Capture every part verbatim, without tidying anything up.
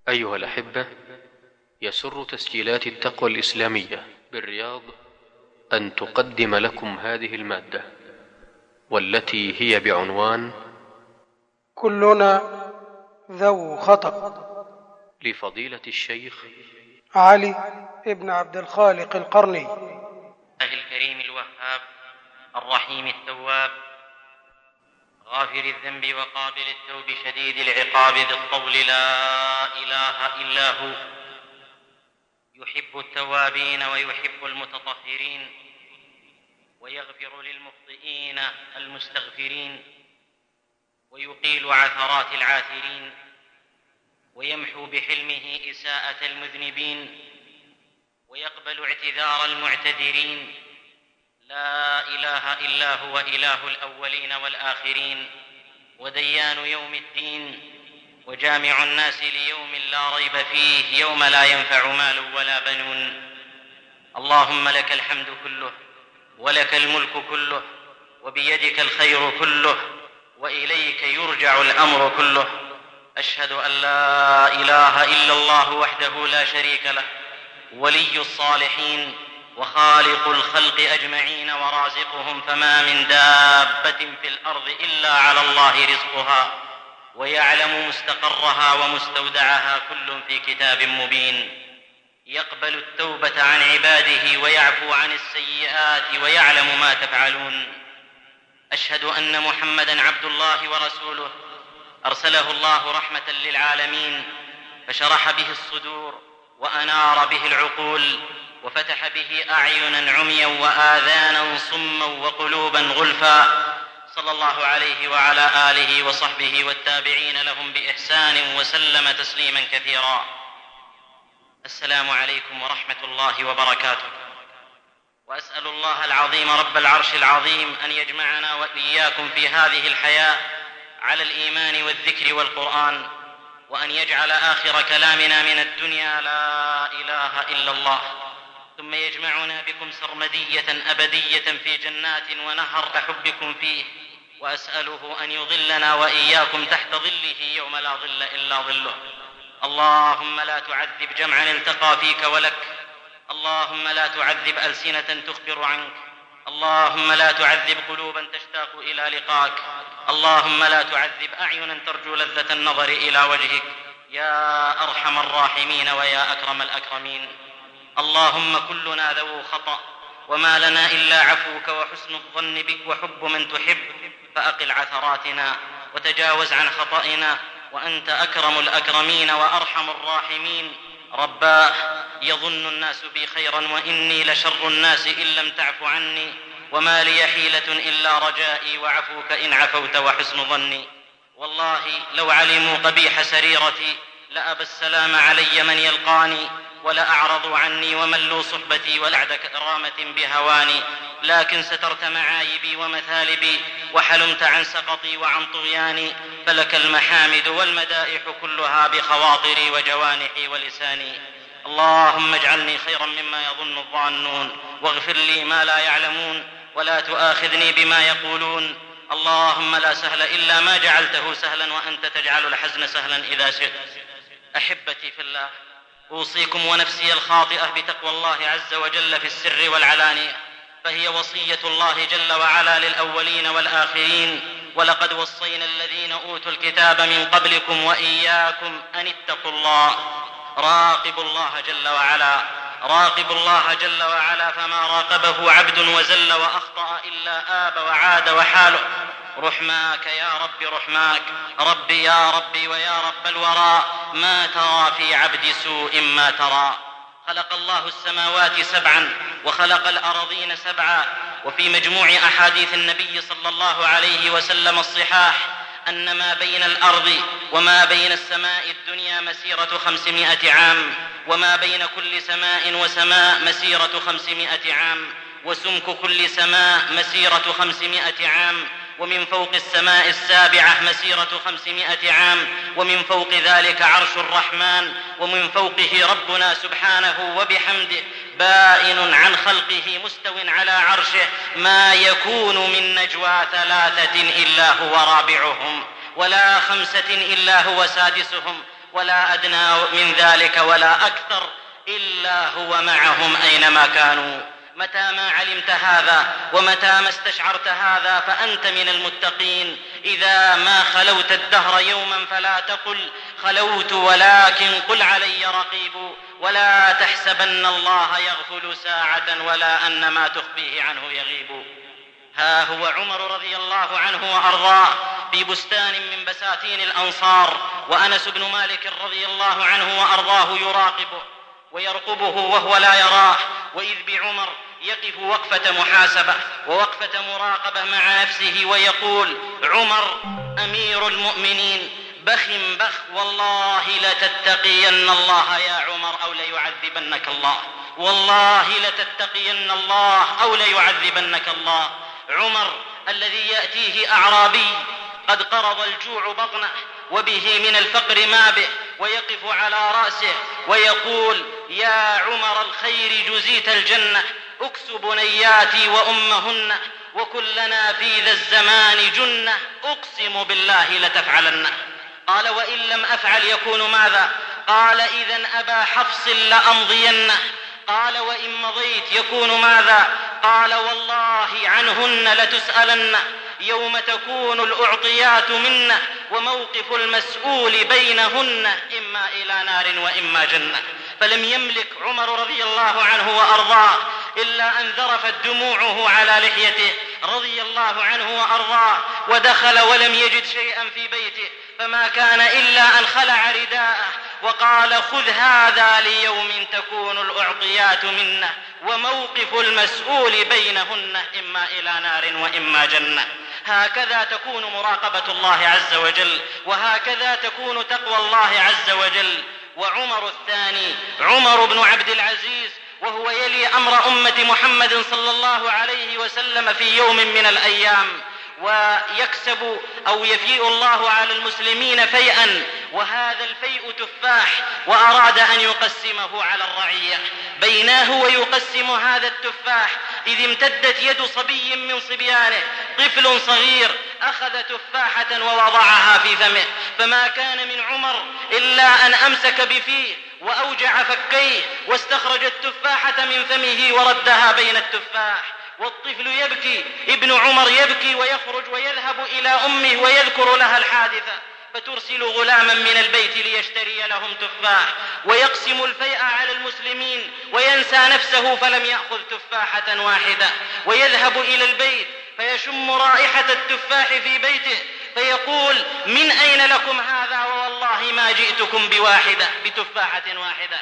أيها الأحبة، يسر تسجيلات التقوى الإسلامية بالرياض أن تقدم لكم هذه المادة، والتي هي بعنوان كلنا ذو خطأ، لفضيلة الشيخ علي ابن عبد الخالق القرني. الله الكريم الوهاب الرحيم التواب غافر الذنب وقابل التوب شديد العقاب ذي الطول لا إله إلا هو، يحب التوابين ويحب المتطهرين، ويغفر للمخطئين المستغفرين، ويقيل عثرات العاثرين، ويمحو بحلمه إساءة المذنبين، ويقبل اعتذار المعتذرين. لا إله إلا هو إله الأولين والآخرين، وديان يوم الدين، وجامع الناس ليوم لا ريب فيه، يوم لا ينفع مال ولا بنون. اللهم لك الحمد كله، ولك الملك كله، وبيدك الخير كله، وإليك يرجع الأمر كله. أشهد أن لا إله إلا الله وحده لا شريك له، ولي الصالحين وخالق الخلق أجمعين ورازقهم، فما من دابة في الأرض إلا على الله رزقها، ويعلم مستقرها ومستودعها، كل في كتاب مبين. يقبل التوبة عن عباده ويعفو عن السيئات ويعلم ما تفعلون. أشهد أن محمدًا عبد الله ورسوله، أرسله الله رحمة للعالمين، فشرح به الصدور وأنار به العقول، وفتح به أعينا عميا وآذانا صما وقلوبا غلفا. صلى الله عليه وعلى آله وصحبه والتابعين لهم بإحسان وسلم تسليما كثيرا. السلام عليكم ورحمة الله وبركاته. وأسأل الله العظيم رب العرش العظيم أن يجمعنا وإياكم في هذه الحياة على الإيمان والذكر والقرآن، وأن يجعل آخر كلامنا من الدنيا لا إله إلا الله، ثم يجمعنا بكم سرمدية أبدية في جنات ونهر حبكم فيه. وأسأله أن يظلنا وإياكم تحت ظله يوم لا ظل إلا ظله. اللهم لا تعذب جمعا التقى فيك ولك، اللهم لا تعذب ألسنة تخبر عنك، اللهم لا تعذب قلوبا تشتاق إلى لقاك، اللهم لا تعذب أعينا ترجو لذة النظر إلى وجهك يا أرحم الراحمين ويا أكرم الأكرمين. اللهم كلنا ذو خطأ، وما لنا إلا عفوك وحسن الظن بك وحب من تحب، فأقل عثراتنا وتجاوز عن خطئنا، وأنت أكرم الأكرمين وأرحم الراحمين. رباه، يظن الناس بي خيرا وإني لشر الناس إن لم تعف عني، وما لي حيلة إلا رجائي وعفوك إن عفوت وحسن ظني. والله لو علموا قبيح سريرتي لأبى السلام علي من يلقاني، ولأعرضوا عني وملوا صحبتي ولعد كرامة بهواني. لكن سترت معايبي ومثالبي، وحلمت عن سقطي وعن طغياني، فلك المحامد والمدائح كلها بخواطري وجوانحي ولساني. اللهم اجعلني خيرا مما يظن الظانون، واغفر لي ما لا يعلمون، ولا تؤاخذني بما يقولون. اللهم لا سهل إلا ما جعلته سهلا، وأنت تجعل الحزن سهلا إذا شئت. أحبتي في الله، أوصيكم ونفسي الخاطئة بتقوى الله عز وجل في السر والعلانية، فهي وصية الله جل وعلا للأولين والآخرين. ولقد وصينا الذين أوتوا الكتاب من قبلكم وإياكم أن اتقوا الله. راقبوا الله جل وعلا، راقبوا الله جل وعلا، فما راقبه عبد وزل وأخطأ إلا آب وعاد وحاله. رحماك يا رب رحماك، ربي يا ربي ويا رب الورى، ما ترى في عبد سوء ما ترى. خلق الله السماوات سبعا وخلق الأرضين سبعا، وفي مجموع أحاديث النبي صلى الله عليه وسلم الصحاح أن ما بين الأرض وما بين السماء الدنيا مسيرة خمسمائة عام، وما بين كل سماء وسماء مسيرة خمسمائة عام، وسمك كل سماء مسيرة خمسمائة عام، ومن فوق السماء السابعة مسيرة خمسمائة عام، ومن فوق ذلك عرش الرحمن، ومن فوقه ربنا سبحانه وبحمده بائن عن خلقه مستو على عرشه. ما يكون من نجوى ثلاثة إلا هو رابعهم، ولا خمسة إلا هو سادسهم، ولا أدنى من ذلك ولا أكثر، إلا هو معهم أينما كانوا. متى ما علمت هذا ومتى ما استشعرت هذا فأنت من المتقين. إذا ما خلوت الدهر يوما فلا تقل خلوت، ولكن قل علي رقيب، ولا تحسبن الله يغفل ساعة ولا أن ما تخفيه عنه يغيب. ها هو عمر رضي الله عنه وأرضاه في بستان من بساتين الأنصار، وأنس بن مالك رضي الله عنه وأرضاه يراقبه ويرقبه وهو لا يراه، وإذ بعمر يقف وقفة محاسبة ووقفة مراقبة مع نفسه ويقول: عمر أمير المؤمنين، بخ بخ والله لتتقين الله يا عمر أو ليعذبنك الله، والله لتتقين الله أو ليعذبنك الله. عمر الذي يأتيه أعرابي قد قرض الجوع بطنه وبه من الفقر ما به، ويقف على رأسه ويقول: يا عمر الخير جزيت الجنة، أكس بنياتي وأمهن، وكلنا في ذا الزمان جنة، أقسم بالله لتفعلن. قال: وإن لم أفعل يكون ماذا؟ قال: إذن أبا حفص لأمضينه. قال: وإن مضيت يكون ماذا؟ قال: والله عنهن لتسألن يوم تكون الأعطيات منا، وموقف المسؤول بينهن إما إلى نار وإما جنة. فلم يملك عمر رضي الله عنه وأرضاه إلا أن ذرفت دموعه على لحيته رضي الله عنه وأرضاه، ودخل ولم يجد شيئا في بيته، فما كان إلا أن خلع رداءه وقال: خذ هذا ليوم تكون الأعطيات منه، وموقف المسؤول بينهن إما إلى نار وإما جنة. هكذا تكون مراقبة الله عز وجل، وهكذا تكون تقوى الله عز وجل. وعمر الثاني عمر بن عبد العزيز، وهو يلي أمر أمة محمد صلى الله عليه وسلم في يوم من الأيام، ويكسب أو يفيء الله على المسلمين فيئا، وهذا الفيء تفاح، وأراد أن يقسمه على الرعية. بيناه ويقسم هذا التفاح إذ امتدت يد صبي من صبيانه، طفل صغير، أخذ تفاحة ووضعها في فمه، فما كان من عمر إلا أن أمسك بفيه وأوجع فكيه واستخرج التفاحة من فمه وردها بين التفاح، والطفل يبكي، ابن عمر يبكي ويخرج ويذهب إلى أمه ويذكر لها الحادثة، فترسل غلاما من البيت ليشتري لهم تفاح، ويقسم الفيء على المسلمين وينسى نفسه فلم يأخذ تفاحة واحدة، ويذهب إلى البيت فيشم رائحة التفاح في بيته فيقول: من أين لكم هذا؟ ووالله ما جئتكم بواحدة بتفاحة واحدة.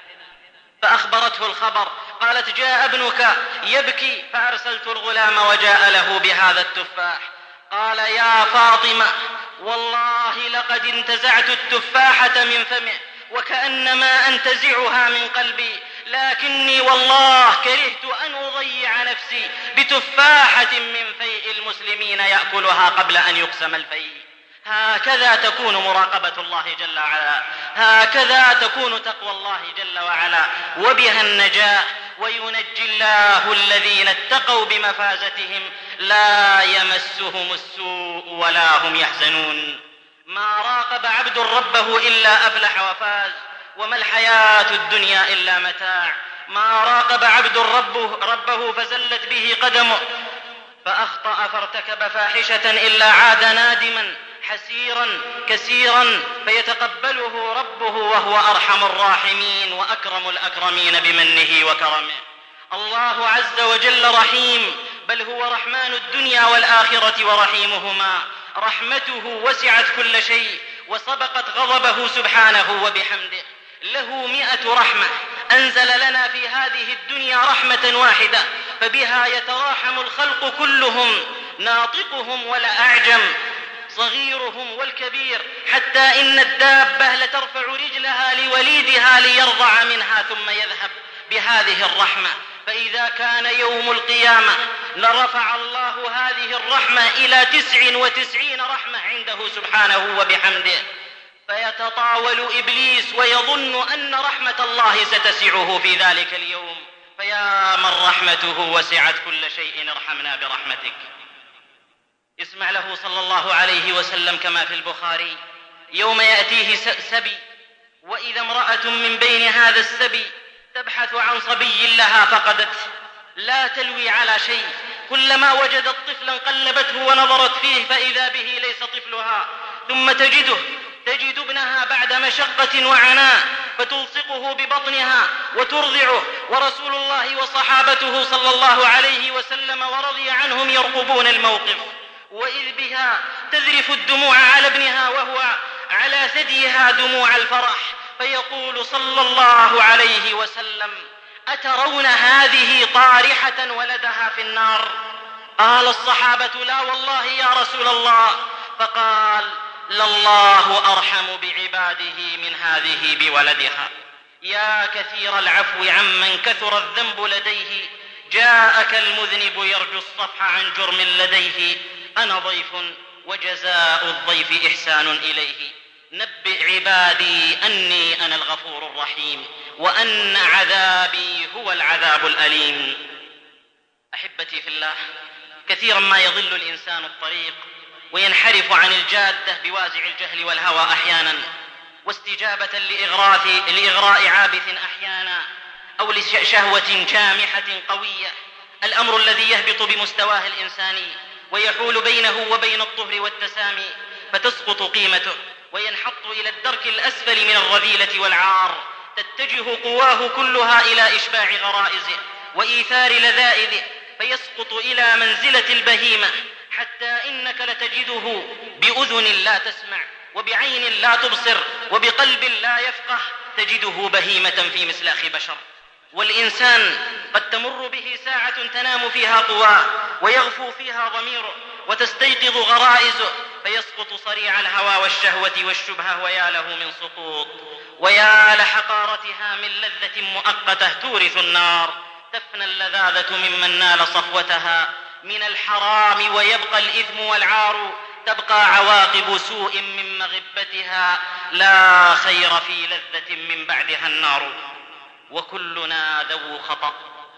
فأخبرته الخبر، قالت: جاء ابنك يبكي، فأرسلت الغلام وجاء له بهذا التفاح. قال: يا فاطمة، والله لقد انتزعت التفاحة من فمه وكأنما أنتزعها من قلبي، لكني والله كرهت أن أضيع نفسي بتفاحة من فيء المسلمين يأكلها قبل أن يقسم الفيء. هكذا تكون مراقبة الله جل وعلا، هكذا تكون تقوى الله جل وعلا، وبها النجاة. وينجي الله الذين اتقوا بمفازتهم لا يمسهم السوء ولا هم يحزنون. ما راقب عبد ربه إلا أفلح وفاز، وما الحياة الدنيا إلا متاع. ما راقب عبد ربه, ربه فزلت به قدمه فأخطأ فارتكب فاحشة إلا عاد نادما حسيرا كسيرا، فيتقبله ربه وهو أرحم الراحمين وأكرم الأكرمين بمنه وكرمه. الله عز وجل رحيم، بل هو رحمن الدنيا والآخرة ورحيمهما. رحمته وسعت كل شيء وسبقت غضبه سبحانه وبحمده. له مئة رحمة، أنزل لنا في هذه الدنيا رحمة واحدة، فبها يتراحم الخلق كلهم، ناطقهم ولا أعجم، صغيرهم والكبير، حتى إن الدابة لترفع رجلها لوليدها ليرضع منها ثم يذهب بهذه الرحمة. فإذا كان يوم القيامة لرفع الله هذه الرحمة إلى تسع وتسعين رحمة عنده سبحانه وبحمده، فيتطاول إبليس ويظن أن رحمة الله ستسعه في ذلك اليوم. فيا من رحمته وسعت كل شيء ارحمنا برحمتك. اسمع له صلى الله عليه وسلم كما في البخاري: يوم يأتيه سبي وإذا امرأة من بين هذا السبي تبحث عن صبي لها فقدته، لا تلوي على شيء، كلما وجدت طفلا قلبته ونظرت فيه فإذا به ليس طفلها، ثم تجده تجد ابنها بعد مشقة وعناء فتلصقه ببطنها وترضعه، ورسول الله وصحابته صلى الله عليه وسلم ورضي عنهم يرقبون الموقف، وإذ بها تذرف الدموع على ابنها وهو على ثديها دموع الفرح، فيقول صلى الله عليه وسلم: أترون هذه طارحة ولدها في النار؟ قال الصحابة: لا والله يا رسول الله. فقال: لله أرحم بعباده من هذه بولدها. يا كثير العفو عمن كثر الذنب لديه، جاءك المذنب يرجو الصفح عن جرم لديه. أنا ضيف وجزاء الضيف إحسان إليه، نبئ عبادي أني أنا الغفور الرحيم، وأن عذابي هو العذاب الأليم. أحبتي في الله، كثيرا ما يضل الإنسان الطريق وينحرف عن الجادة بوازع الجهل والهوى أحيانا، واستجابة لإغراء, لإغراء عابث أحيانا، أو لشهوة جامحة قوية، الأمر الذي يهبط بمستواه الإنساني ويحول بينه وبين الطهر والتسامي، فتسقط قيمته وينحط إلى الدرك الأسفل من الرذيلة والعار، تتجه قواه كلها إلى إشباع غرائزه وإيثار لذائذه، فيسقط إلى منزلة البهيمة، حتى إنك لتجده بأذن لا تسمع، وبعين لا تبصر، وبقلب لا يفقه، تجده بهيمة في مسلاخ بشر. والإنسان قد تمر به ساعة تنام فيها قواه ويغفو فيها ضميره وتستيقظ غرائزه، فيسقط صريع الهوى والشهوة والشبهة، ويا له من سقوط، ويا لحقارتها من لذة مؤقتة تورث النار. تفنى اللذاذة ممن نال صفوتها من الحرام، ويبقى الإثم والعار، تبقى عواقب سوء من مغبتها، لا خير في لذة من بعدها النار. وكلنا ذو خطأ،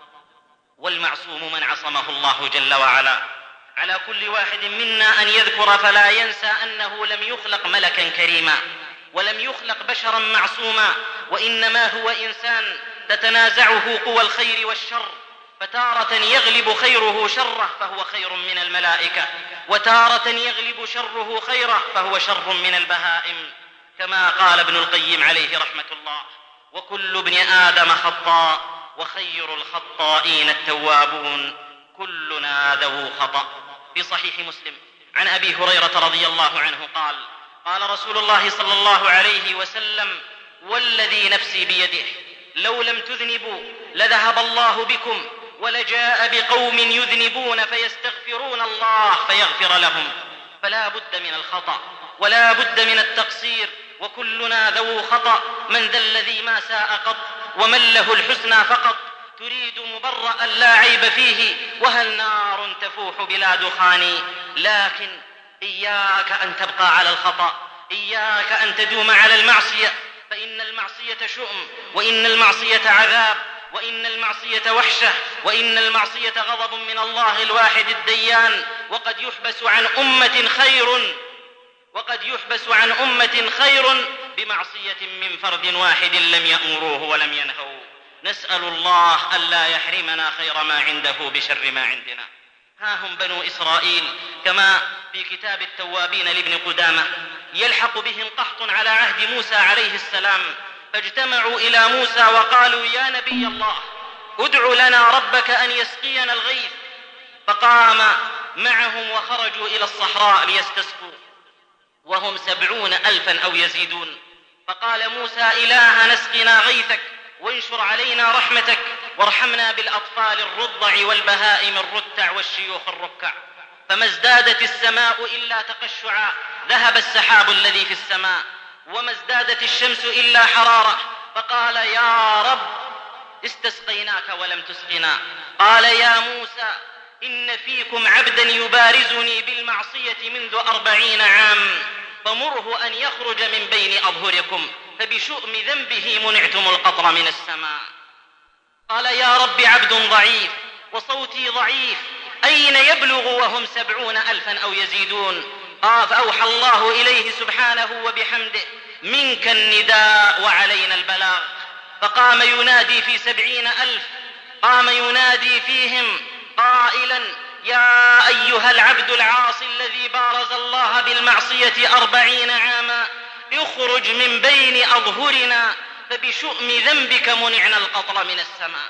والمعصوم من عصمه الله جل وعلا. على كل واحد منا أن يذكر فلا ينسى أنه لم يخلق ملكا كريما، ولم يخلق بشرا معصوما، وإنما هو إنسان تتنازعه قوى الخير والشر، فتارة يغلب خيره شره فهو خير من الملائكة، وتارة يغلب شره خيره فهو شر من البهائم، كما قال ابن القيم عليه رحمة الله: وكل ابن آدم خطاء، وخير الخطائين التوابون. كلنا ذو خطأ. في صحيح مسلم عن أبي هريرة رضي الله عنه قال: قال رسول الله صلى الله عليه وسلم: والذي نفسي بيده لو لم تذنبوا لذهب الله بكم، ولجاء بقوم يذنبون فيستغفرون الله فيغفر لهم. فلا بد من الخطأ ولا بد من التقصير، وكلنا ذو خطأ. من ذا الذي ما ساء قط، ومن له الحسنى فقط، تريد مبرأ لا عيب فيه، وهل نار تفوح بلا دخان. لكن إياك أن تبقى على الخطأ، إياك أن تدوم على المعصية، فإن المعصية شؤم، وإن المعصية عذاب، وإن المعصية وحشة، وإن المعصية غضب من الله الواحد الديان. وقد يحبس عن أمة خير وقد يحبس عن أمة خير بمعصية من فرد واحد لم يأمروه ولم ينهوا. نسأل الله ألا يحرمنا خير ما عنده بشر ما عندنا. ها هم بنو إسرائيل كما في كتاب التوابين لابن قدامة، يلحق بهم قحط على عهد موسى عليه السلام، فاجتمعوا إلى موسى وقالوا: يا نبي الله، ادع لنا ربك أن يسقينا الغيث. فقام معهم وخرجوا إلى الصحراء ليستسقوا، وهم سبعون ألفا أو يزيدون. فقال موسى: إله نسقنا غيثك، وانشر علينا رحمتك، وارحمنا بالأطفال الرضع والبهائم الرتع والشيوخ الركع. فما ازدادت السماء إلا تقشعا، ذهب السحاب الذي في السماء، وما ازدادت الشمس إلا حرارة. فقال: يا رب، استسقيناك ولم تسقنا. قال: يا موسى، إن فيكم عبدا يبارزني بالمعصية منذ أربعين عام، فمره أن يخرج من بين أظهركم، فبشؤم ذنبه منعتم القطر من السماء. قال: يا رب، عبد ضعيف وصوتي ضعيف، أين يبلغ وهم سبعون ألفا أو يزيدون؟ آه فأوحى الله إليه سبحانه وبحمده: منك النداء وعلينا البلاغ. فقام ينادي في سبعين ألف، قام ينادي فيهم قائلا: يا أيها العبد العاصي الذي بارز الله بالمعصية أربعين عاما، اخرج من بين أظهرنا، فبشؤم ذنبك منعنا القطر من السماء.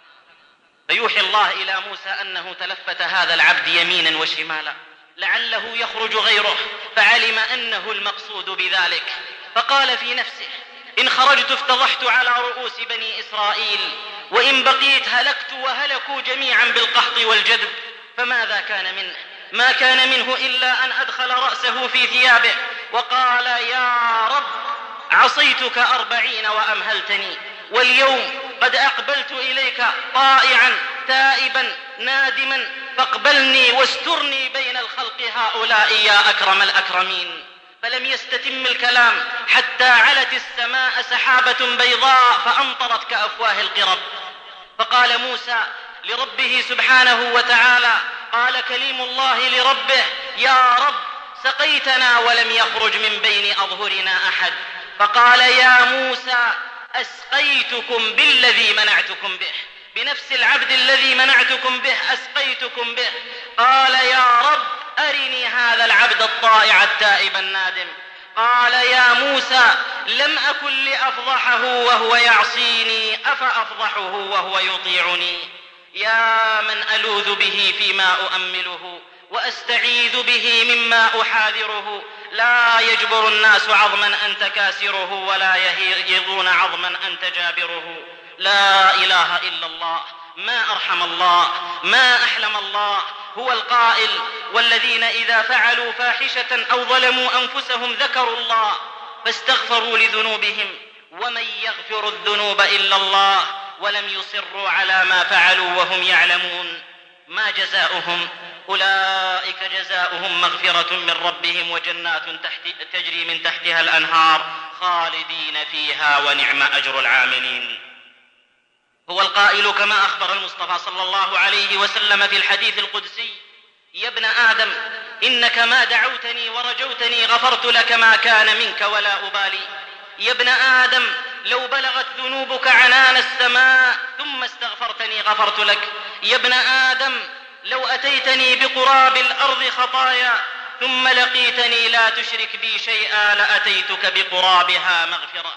فيوحي الله إلى موسى أنه تلفت هذا العبد يمينا وشمالا لعله يخرج غيره، فعلم أنه المقصود بذلك، فقال في نفسه: إن خرجت افتضحت على رؤوس بني إسرائيل، وإن بقيت هلكت وهلكوا جميعا بالقحط والجدب. فماذا كان منه؟ ما كان منه إلا أن أدخل رأسه في ثيابه وقال: يا رب، عصيتك أربعين وأمهلتني، واليوم قد أقبلت إليك طائعا تائبا نادما، فاقبلني واسترني بين الخلق هؤلاء يا أكرم الأكرمين. فلم يستتم الكلام حتى علت السماء سحابة بيضاء فأمطرت كأفواه القرب. فقال موسى لربه سبحانه وتعالى، قال كليم الله لربه: يا رب، سقيتنا ولم يخرج من بين أظهرنا أحد. فقال: يا موسى، أسقيتكم بالذي منعتكم به، بنفس العبد الذي منعتكم به أسقيتكم به. قال: يا رب، أرني هذا العبد الطائع التائب النادم. قال: يا موسى، لم أكن لأفضحه وهو يعصيني، أفأفضحه وهو يطيعني؟ يا من ألوذ به فيما أؤمله، وأستعيذ به مما أحاذره. لا يجبر الناس عظما أنت كاسره، ولا يهيضون عظما أنت جابره. لا إله إلا الله. ما أرحم الله، ما أحلم الله. هو القائل: والذين إذا فعلوا فاحشة أو ظلموا أنفسهم ذكروا الله فاستغفروا لذنوبهم ومن يغفر الذنوب إلا الله ولم يصروا على ما فعلوا وهم يعلمون. ما جزاؤهم؟ أولئك جزاؤهم مغفرة من ربهم وجنات تحت تجري من تحتها الأنهار خالدين فيها ونعم أجر العاملين. هو القائل كما أخبر المصطفى صلى الله عليه وسلم في الحديث القدسي: يا ابن آدم، إنك ما دعوتني ورجوتني غفرت لك ما كان منك ولا أبالي. يا ابن آدم، لو بلغت ذنوبك عنان السماء ثم استغفرتني غفرت لك. يا ابن آدم، لو أتيتني بقراب الأرض خطايا ثم لقيتني لا تشرك بي شيئا لأتيتك بقرابها مغفرة.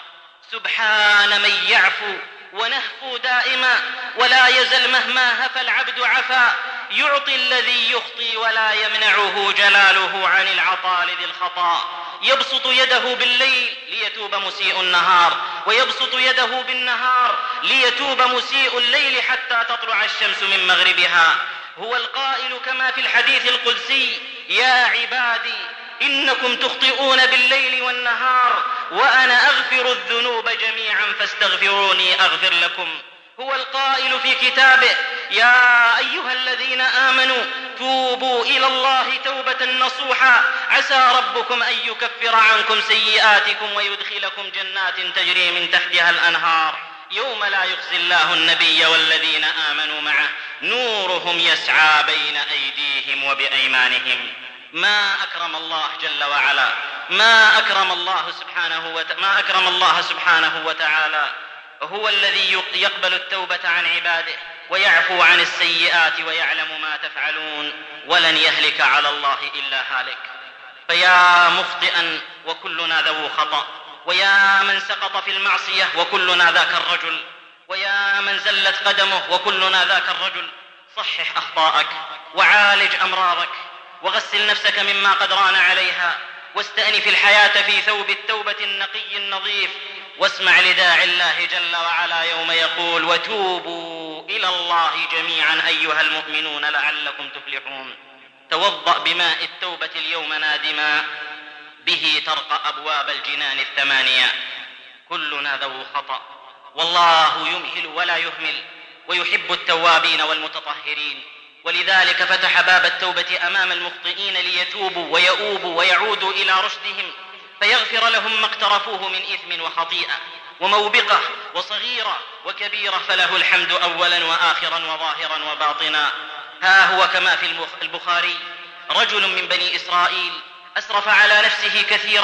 سبحان من يعفو ونهفو دائما، ولا يزل مهما هفى العبد عفا، يعطي الذي يخطي ولا يمنعه جلاله عن العطاء لذي الخطا. يبسط يده بالليل ليتوب مسيء النهار، ويبسط يده بالنهار ليتوب مسيء الليل حتى تطلع الشمس من مغربها. هو القائل كما في الحديث القدسي: يا عبادي، إنكم تخطئون بالليل والنهار وأنا أغفر الذنوب جميعا فاستغفروني أغفر لكم. هو القائل في كتابه: يا أيها الذين آمنوا توبوا إلى الله توبة نصوحا عسى ربكم أن يكفر عنكم سيئاتكم ويدخلكم جنات تجري من تحتها الأنهار يوم لا يخزي الله النبي والذين آمنوا معه نورهم يسعى بين أيديهم وبأيمانهم. ما أكرم الله جل وعلا، ما أكرم الله سبحانه وت... ما أكرم الله سبحانه وتعالى. هو الذي يقبل التوبة عن عباده ويعفو عن السيئات ويعلم ما تفعلون، ولن يهلك على الله إلا هالك. فيا مخطئا وكلنا ذو خطأ، ويا من سقط في المعصية وكلنا ذاك الرجل، ويا من زلت قدمه وكلنا ذاك الرجل. صحح أخطاءك وعالج أمراضك وغسل نفسك مما قد ران عليها، واستأنف الحياة في ثوب التوبة النقي النظيف، واسمع لداعي الله جل وعلا يوم يقول: وتوبوا إلى الله جميعا أيها المؤمنون لعلكم تفلحون. توضأ بماء التوبة اليوم نادما، به ترقى أبواب الجنان الثمانية. كلنا ذو خطأ، والله يمهل ولا يهمل، ويحب التوابين والمتطهرين، ولذلك فتح باب التوبة أمام المخطئين ليتوبوا ويؤوبوا ويعودوا إلى رشدهم، فيغفر لهم ما اقترفوه من إثم وخطيئة وموبقة وصغيرة وكبيرة، فله الحمد أولا وآخرا وظاهرا وباطنا. ها هو كما في البخاري: رجل من بني إسرائيل أسرف على نفسه كثيرا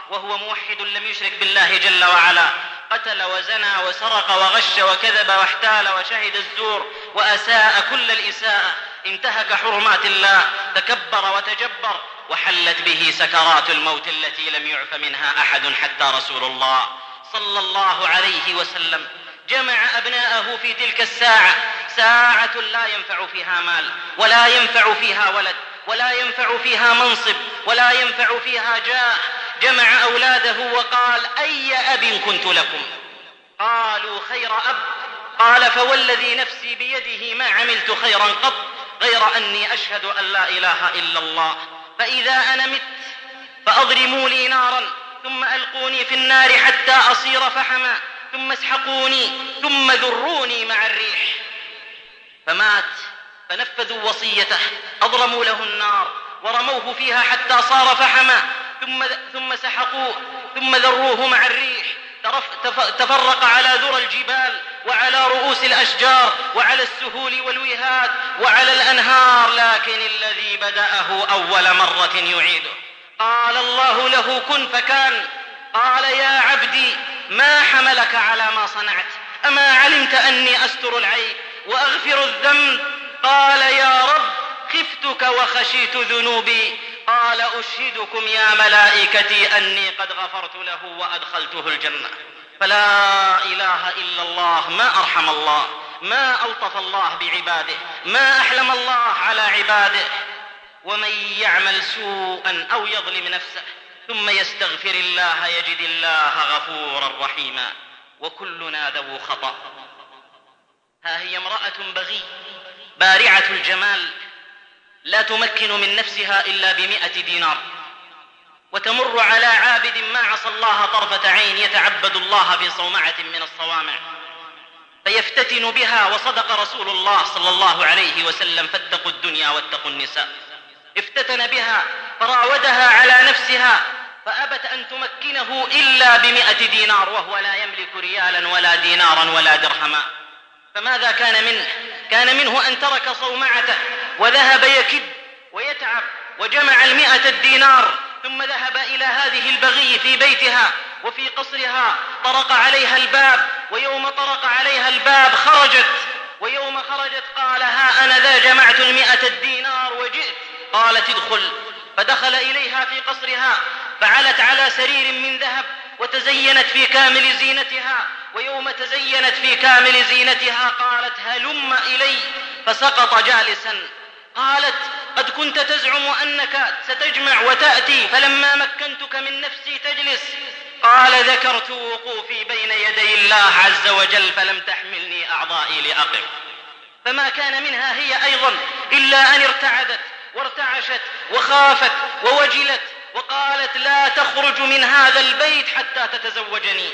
وهو موحد لم يشرك بالله جل وعلا، قتل وزنى وسرق وغش وكذب واحتال وشهد الزور وأساء كل الإساءة، انتهك حرمات الله، تكبر وتجبر، وحلت به سكرات الموت التي لم يعف منها أحد حتى رسول الله صلى الله عليه وسلم. جمع أبناءه في تلك الساعة، ساعة لا ينفع فيها مال ولا ينفع فيها ولد ولا ينفع فيها منصب ولا ينفع فيها جاه. جمع أولاده وقال: أي أب كنت لكم؟ قالوا: خير أب. قال: فوالذي نفسي بيده ما عملت خيرا قط غير أني أشهد أن لا إله إلا الله، فإذا أنا مت فأضرموا لي نارا ثم ألقوني في النار حتى أصير فحما ثم اسحقوني ثم ذروني مع الريح. فمات، فنفذوا وصيته، أضرموا له النار ورموه فيها حتى صار فحما ثم, ثم سحقوه ثم ذروه مع الريح. تفرق على ذرى الجبال وعلى رؤوس الأشجار وعلى السهول والوهاد وعلى الأنهار، لكن الذي بدأه أول مرة يعيده. قال الله له: كن فكان. قال: يا عبدي ما حملك على ما صنعت؟ أما علمت أني أستر العيب وأغفر الذنب؟ قال: يا رب خفتك وخشيت ذنوبي. قال: أشهدكم يا ملائكتي أني قد غفرت له وأدخلته الجنة. فلا إله إلا الله، ما أرحم الله، ما ألطف الله بعباده، ما أحلم الله على عباده. ومن يعمل سوءا أو يظلم نفسه ثم يستغفر الله يجد الله غفورا رحيما. وكلنا ذو خطأ. ها هي امرأة بغي بارعة الجمال لا تمكن من نفسها إلا بمئة دينار، وتمر على عابد ما عصى الله طرفة عين يتعبد الله في صومعة من الصوامع فيفتتن بها. وصدق رسول الله صلى الله عليه وسلم: فاتقوا الدنيا واتقوا النساء. افتتن بها فراودها على نفسها فأبت أن تمكنه إلا بمئة دينار، وهو لا يملك ريالا ولا دينارا ولا درهما. فماذا كان منه؟ كان منه أن ترك صومعته وذهب يكد ويتعب وجمع المئة الدينار، ثم ذهب إلى هذه البغي في بيتها وفي قصرها، طرق عليها الباب، ويوم طرق عليها الباب خرجت، ويوم خرجت قال: ها أنا ذا جمعت المئة الدينار وجئت. قالت: ادخل. فدخل إليها في قصرها، فعلت على سرير من ذهب وتزينت في كامل زينتها، ويوم تزينت في كامل زينتها قالت: هلم إلي. فسقط جالسا. قالت: قد كنت تزعم أنك ستجمع وتأتي، فلما مكنتك من نفسي تجلس. قال: ذكرت وقوفي بين يدي الله عز وجل فلم تحملني أعضائي لأقف. فما كان منها هي أيضا إلا أن ارتعدت وارتعشت وخافت ووجلت، وقالت: لا تخرج من هذا البيت حتى تتزوجني.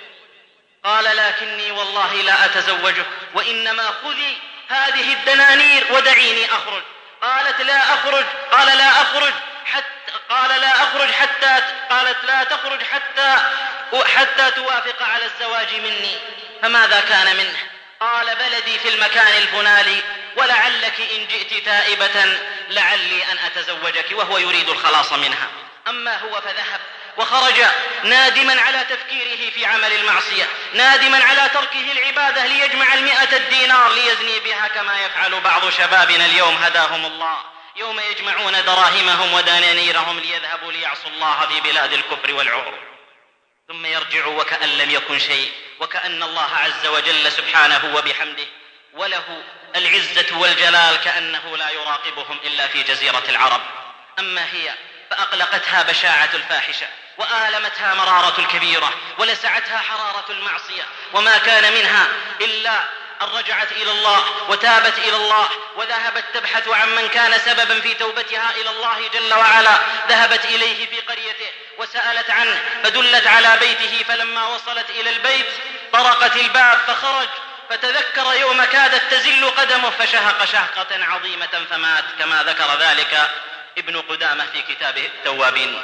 قال: لكني والله لا أتزوجك، وإنما خذي هذه الدنانير ودعيني أخرج. قالت: لا أخرج. قال: لا أخرج حتى قال لا أخرج حتى قالت: لا تخرج حتى حتى توافق على الزواج مني. فماذا كان منه؟ قال: بلدي في المكان الفلاني، ولعلك إن جئت تائبة لعلي أن أتزوجك، وهو يريد الخلاص منها. أما هو فذهب وخرج نادما على تفكيره في عمل المعصية، نادما على تركه العبادة ليجمع المئة الدينار ليزني بها كما يفعل بعض شبابنا اليوم هداهم الله، يوم يجمعون دراهمهم ودنانيرهم ليذهبوا ليعصوا الله في بلاد الكفر والعور، ثم يرجعوا وكأن لم يكن شيء، وكأن الله عز وجل سبحانه وبحمده وله العزة والجلال كأنه لا يراقبهم إلا في جزيرة العرب. أما هي فأقلقتها بشاعة الفاحشة، وآلمتها مرارة الكبيرة، ولسعتها حرارة المعصية، وما كان منها إلا أن رجعت إلى الله وتابت إلى الله، وذهبت تبحث عن من كان سببا في توبتها إلى الله جل وعلا. ذهبت إليه في قريته وسألت عنه، فدلت على بيته، فلما وصلت إلى البيت طرقت الباب فخرج، فتذكر يوم كادت تزل قدمه فشهق شهقة عظيمة فمات، كما ذكر ذلك ابن قدامة في كتابه التوابين.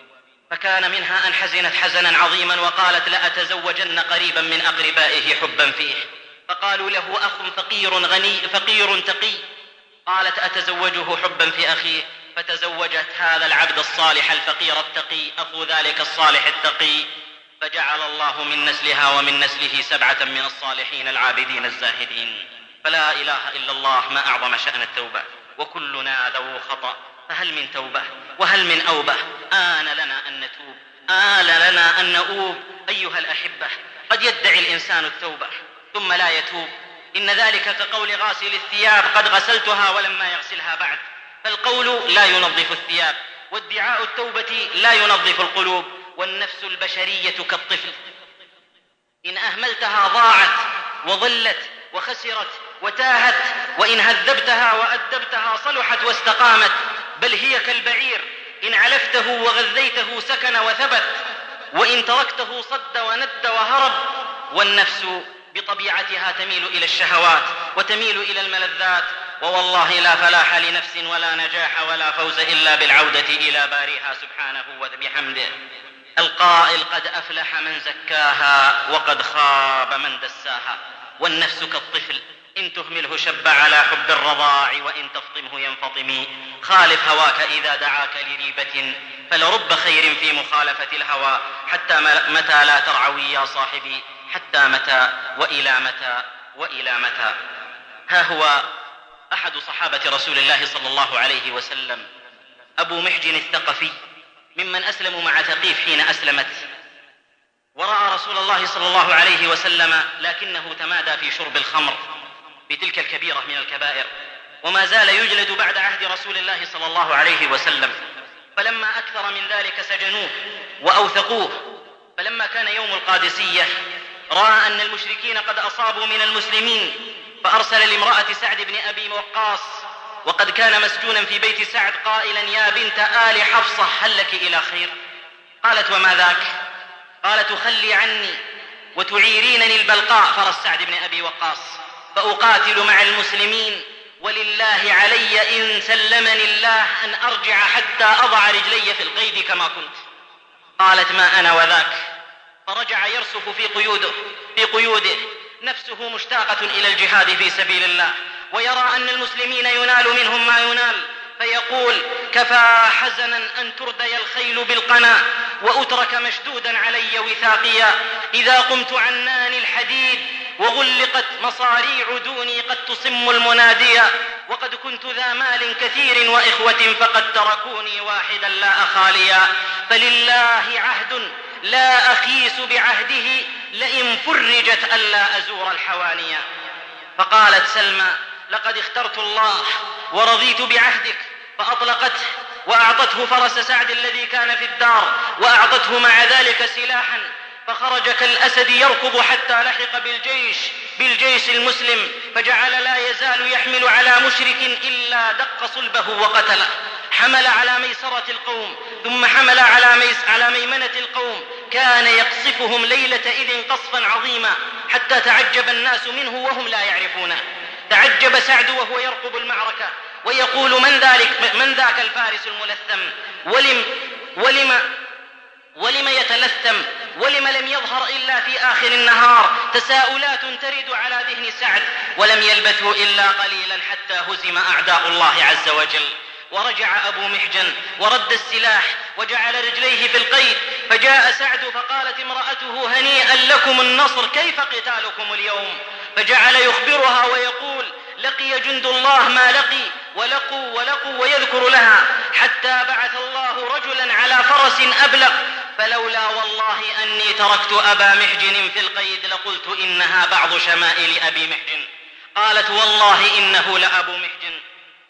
فكان منها أن حزنت حزنا عظيما وقالت: لأتزوجن قريبا من أقربائه حبا فيه. فقالوا له: أخ فقير غني فقير تقي. قالت: أتزوجه حبا في أخيه. فتزوجت هذا العبد الصالح الفقير التقي أخو ذلك الصالح التقي، فجعل الله من نسلها ومن نسله سبعة من الصالحين العابدين الزاهدين. فلا إله إلا الله، ما أعظم شأن التوبة، وكلنا ذو خطأ، فهل من توبة وهل من أوبة؟ آن لنا أن نتوب، آن لنا أن نؤوب. أيها الأحبة، قد يدعي الإنسان التوبة ثم لا يتوب، إن ذلك كقول غاسل الثياب قد غسلتها ولما يغسلها بعد. فالقول لا ينظف الثياب، وادعاء التوبة لا ينظف القلوب. والنفس البشرية كالطفل، إن أهملتها ضاعت وضلت وخسرت وتاهت، وإن هذبتها وأدبتها صلحت واستقامت. بل هي كالبعير، إن علفته وغذيته سكن وثبت، وإن تركته صد وند وهرب. والنفس بطبيعتها تميل إلى الشهوات وتميل إلى الملذات، ووالله لا فلاح لنفس ولا نجاح ولا فوز إلا بالعودة إلى باريها سبحانه وبحمده. القائل قد أفلح من زكاها وقد خاب من دساها. والنفس كالطفل، إن تهمله شب على حب الرضاع، وإن تفطمه ينفطم. خالف هواك إذا دعاك لريبة، فلرب خير في مخالفة الهوى. حتى متى لا ترعوي يا صاحبي، حتى متى وإلى متى وإلى متى. ها هو أحد صحابة رسول الله صلى الله عليه وسلم، أبو محجن الثقفي، ممن أسلموا مع ثقيف حين أسلمت، ورأى رسول الله صلى الله عليه وسلم لكنه تمادى في شرب الخمر بتلك الكبيرة من الكبائر، وما زال يجلد بعد عهد رسول الله صلى الله عليه وسلم. فلما أكثر من ذلك سجنوه وأوثقوه. فلما كان يوم القادسية رأى أن المشركين قد أصابوا من المسلمين، فأرسل لامرأة سعد بن أبي وقاص، وقد كان مسجونا في بيت سعد، قائلا: يا بنت آل حفصة، هل لك إلى خير؟ قالت: وما ذاك؟ قالت: تخلي عني وتعيرينني البلقاء، فرس سعد بن أبي وقاص، فأقاتل مع المسلمين، ولله علي إن سلمني الله أن أرجع حتى أضع رجلي في القيد كما كنت. قالت: ما أنا وذاك. فرجع يرسف في قيوده في قيوده نفسه مشتاقة إلى الجهاد في سبيل الله، ويرى أن المسلمين ينال منهم ما ينال، فيقول: كفى حزنا أن تردي الخيل بالقنا، وأترك مشدودا علي وثاقيا. إذا قمت عنان الحديد، وغلقت مصاريع دوني قد تصم المناديا. وقد كنت ذا مال كثير وإخوة، فقد تركوني واحدا لا أخاليا. فلله عهد لا أخيس بعهده، لئن فرجت ألا أزور الحوانيا. فقالت سلمى: لقد اخترت الله ورضيت بعهدك. فأطلقته وأعطته فرس سعد الذي كان في الدار، وأعطته مع ذلك سلاحا، فخرج كالأسد يركض حتى لحق بالجيش بالجيش المسلم، فجعل لا يزال يحمل على مشرك إلا دق صلبه وقتله. حمل على ميسرة القوم، ثم حمل على, ميس على ميمنة القوم، كان يقصفهم ليلة إذن قصفا عظيما، حتى تعجب الناس منه وهم لا يعرفونه. تعجب سعد وهو يرقب المعركة ويقول: من ذلك من ذاك الفارس الملثم؟ ولم ولم ولم يتلثم؟ ولم لم يظهر إلا في آخر النهار؟ تساؤلات ترد على ذهن سعد. ولم يلبثوا إلا قليلا حتى هزم أعداء الله عز وجل. ورجع أبو محجن ورد السلاح وجعل رجليه في القيد. فجاء سعد فقالت امرأته: هنيئا لكم النصر، كيف قتالكم اليوم؟ فجعل يخبرها ويقول: لقي جند الله ما لقي، ولقوا ولقوا، ويذكر لها، حتى بعث الله رجلا على فرس أبلق، فلولا والله أني تركت أبا محجن في القيد لقلت إنها بعض شمائل أبي محجن. قالت: والله إنه لأبو محجن.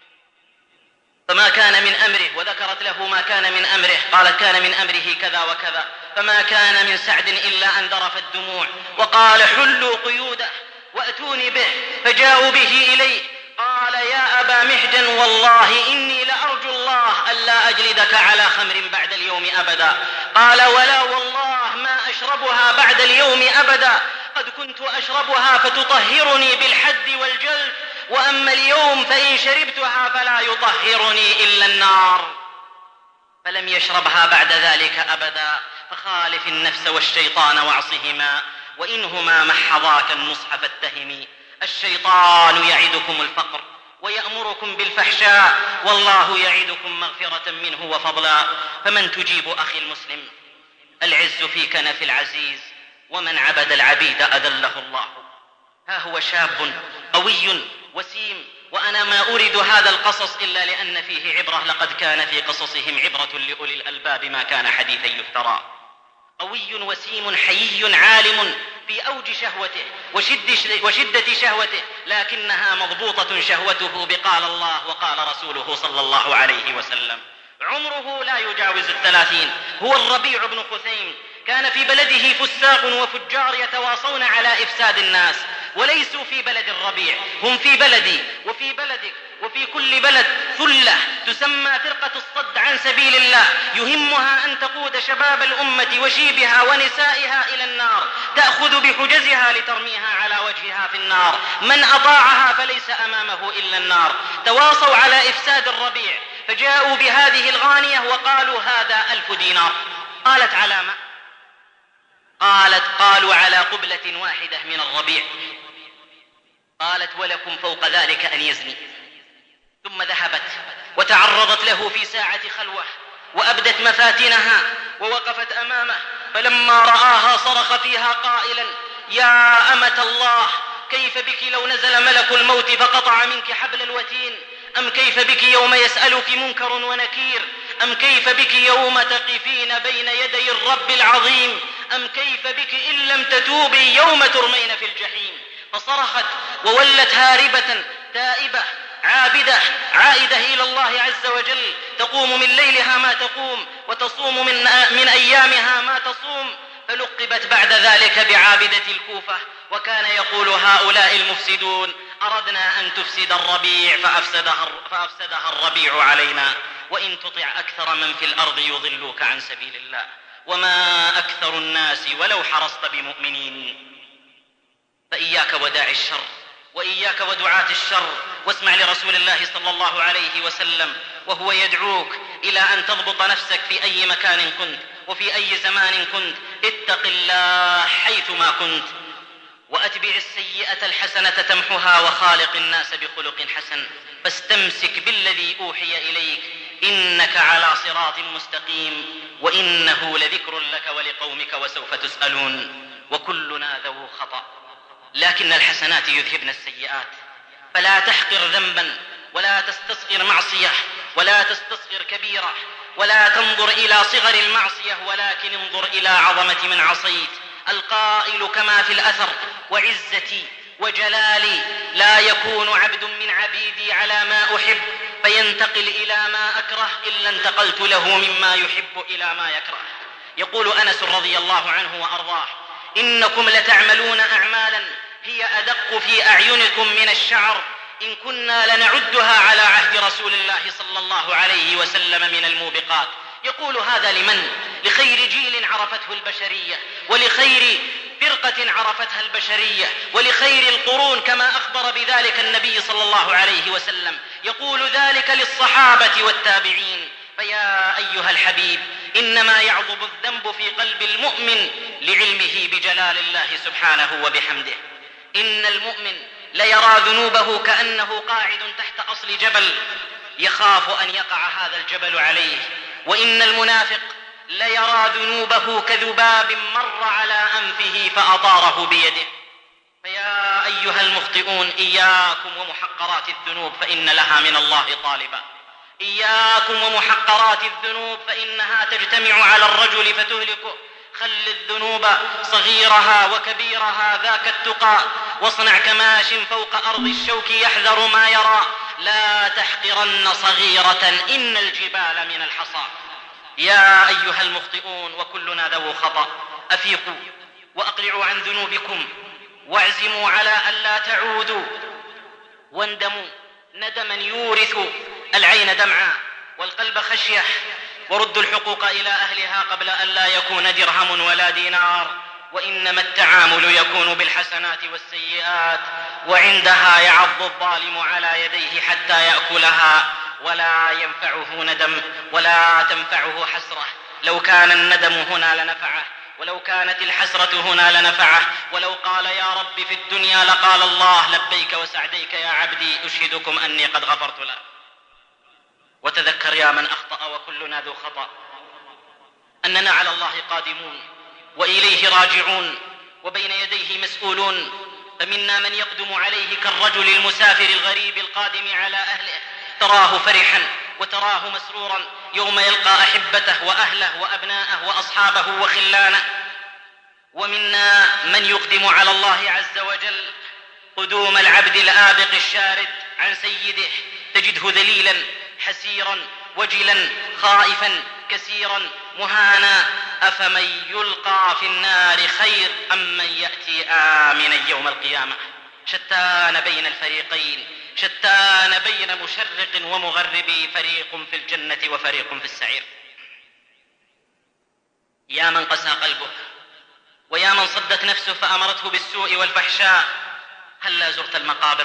فما كان من أمره، وذكرت له ما كان من أمره. قالت: كان من أمره كذا وكذا. فما كان من سعد إلا أن ذرفت الدموع، وقال: حلوا قيوده وأتوني به. فجاءوا به إليه. قال: يا أبا محجن، والله إني لأرجو الله ألا أجلدك على خمر بعد اليوم أبدا. قال: ولا والله ما أشربها بعد اليوم أبدا، قد كنت أشربها فتطهرني بالحد والجلد، وأما اليوم فإن شربتها فلا يطهرني إلا النار. فلم يشربها بعد ذلك أبدا. فخالف النفس والشيطان واعصهما، وإنهما محضاك النصح فاتهمي. الشيطان يعدكم الفقر ويأمركم بالفحشاء والله يعدكم مغفرة منه وفضلا. فمن تجيب أخي المسلم؟ العز في كنف العزيز، ومن عبد العبيد أذله الله. ها هو شاب قوي وسيم، وأنا ما أريد هذا القصص إلا لأن فيه عبرة. لقد كان في قصصهم عبرة لأولي الألباب ما كان حديثا يفترى. قوي وسيم حيي عالم في أوج شهوته وشد وشدة شهوته، لكنها مضبوطة شهوته بقال الله وقال رسوله صلى الله عليه وسلم. عمره لا يجاوز الثلاثين. هو الربيع بن خثيم، كان في بلده فساق وفجار يتواصون على إفساد الناس، وليسوا في بلد الربيع، هم في بلدي وفي بلدك وفي كل بلد ثلة تسمى فرقة الصد عن سبيل الله، يهمها أن تقود شباب الأمة وشيبها ونسائها إلى النار، تأخذ بحجزها لترميها على وجهها في النار. من أطاعها فليس أمامه إلا النار. تواصوا على إفساد الربيع، فجاءوا بهذه الغانية وقالوا هذا ألف دينار. قالت علامة؟ قالت قالوا على قبلة واحدة من الربيع. قالت ولكم فوق ذلك أن يزني. ثم ذهبت وتعرضت له في ساعة خلوة وأبدت مفاتنها ووقفت أمامه، فلما رآها صرخ فيها قائلا: يا أمة الله، كيف بك لو نزل ملك الموت فقطع منك حبل الوتين؟ أم كيف بك يوم يسألك منكر ونكير؟ أم كيف بك يوم تقفين بين يدي الرب العظيم؟ أم كيف بك إن لم تتوبي يوم ترمين في الجحيم؟ فصرخت وولت هاربة تائبة عابدة عائدة إلى الله عز وجل، تقوم من ليلها ما تقوم وتصوم من, من أيامها ما تصوم. فلقبت بعد ذلك بعابدة الكوفة. وكان يقول هؤلاء المفسدون: أردنا أن تفسد الربيع فأفسدها, فأفسدها الربيع علينا. وإن تطع أكثر من في الأرض يضلوك عن سبيل الله وما أكثر الناس ولو حرصت بمؤمنين. فإياك وداعي الشر، وإياك ودعاة الشر، واسمع لرسول الله صلى الله عليه وسلم وهو يدعوك إلى أن تضبط نفسك في أي مكان كنت وفي أي زمان كنت. اتق الله حيثما كنت، وأتبع السيئة الحسنة تمحها، وخالق الناس بخلق حسن. فاستمسك بالذي أوحي إليك إنك على صراط مستقيم، وإنه لذكر لك ولقومك وسوف تسألون. وكلنا ذو خطأ، لكن الحسنات يذهبن السيئات. فلا تحقر ذنبا، ولا تستصغر معصية، ولا تستصغر كبيرة، ولا تنظر إلى صغر المعصية، ولكن انظر إلى عظمة من عصيت. القائل كما في الأثر: وعزتي وجلالي لا يكون عبد من عبيدي على ما أحب فينتقل إلى ما أكره إلا انتقلت له مما يحب إلى ما يكره. يقول أنس رضي الله عنه وأرضاه: إنكم لتعملون أعمالا هي أدق في أعينكم من الشعر، إن كنا لنعدها على عهد رسول الله صلى الله عليه وسلم من الموبقات. يقول هذا لمن؟ لخير جيل عرفته البشرية، ولخير فرقة عرفتها البشرية، ولخير القرون كما أخبر بذلك النبي صلى الله عليه وسلم. يقول ذلك للصحابة والتابعين. فيا أيها الحبيب، إنما يعظم الذنب في قلب المؤمن لعلمه بجلال الله سبحانه وبحمده. إن المؤمن ليرى ذنوبه كأنه قاعد تحت أصل جبل يخاف أن يقع هذا الجبل عليه، وإن المنافق ليرى ذنوبه كذباب مر على أنفه فأطاره بيده. فيا أيها المخطئون، إياكم ومحقرات الذنوب فإن لها من الله طالبا. إياكم ومحقرات الذنوب فإنها تجتمع على الرجل فتهلكه. خل الذنوب صغيرها وكبيرها ذاك التقى، واصنع كماش فوق أرض الشوك يحذر ما يرى. لا تحقرن صغيرة إن الجبال من الحصى. يا أيها المخطئون، وكلنا ذو خطأ، أفيقوا وأقلعوا عن ذنوبكم واعزموا على ألا تعودوا، واندموا ندما يورث العين دمعا والقلب خشية، وردوا الحقوق إلى أهلها قبل أن لا يكون درهم ولا دينار. وإنما التعامل يكون بالحسنات والسيئات، وعندها يعض الظالم على يديه حتى يأكلها، ولا ينفعه ندم ولا تنفعه حسرة. لو كان الندم هنا لنفعه، ولو كانت الحسرة هنا لنفعه، ولو قال قال يا رب في الدنيا لقال الله لبيك وسعديك يا عبدي أشهدكم أني قد غفرت له. وتذكر يا من أخطأ وكلنا ذو خطأ أننا على الله قادمون وإليه راجعون وبين يديه مسؤولون، فمنا من يقدم عليه كالرجل المسافر الغريب القادم على أهله، تراه فرحا وتراه مسرورا يوم يلقى أحبته وأهله وأبناءه وأصحابه وخلانه. ومنا من يقدم على الله عز وجل قدوم العبد الآبق الشارد عن سيده، تجده ذليلا حسيرا وجلا خائفا كسيرا مهانا. أفمن يلقى في النار خير أم من يأتي آمنا يوم القيامة؟ شتان بين الفريقين، شتان بين مشرق ومغرب، فريق في الجنة وفريق في السعير. يا من قسى قلبه ويا من صدت نفسه فأمرته بالسوء والفحشاء، هلا زرت المقابر؟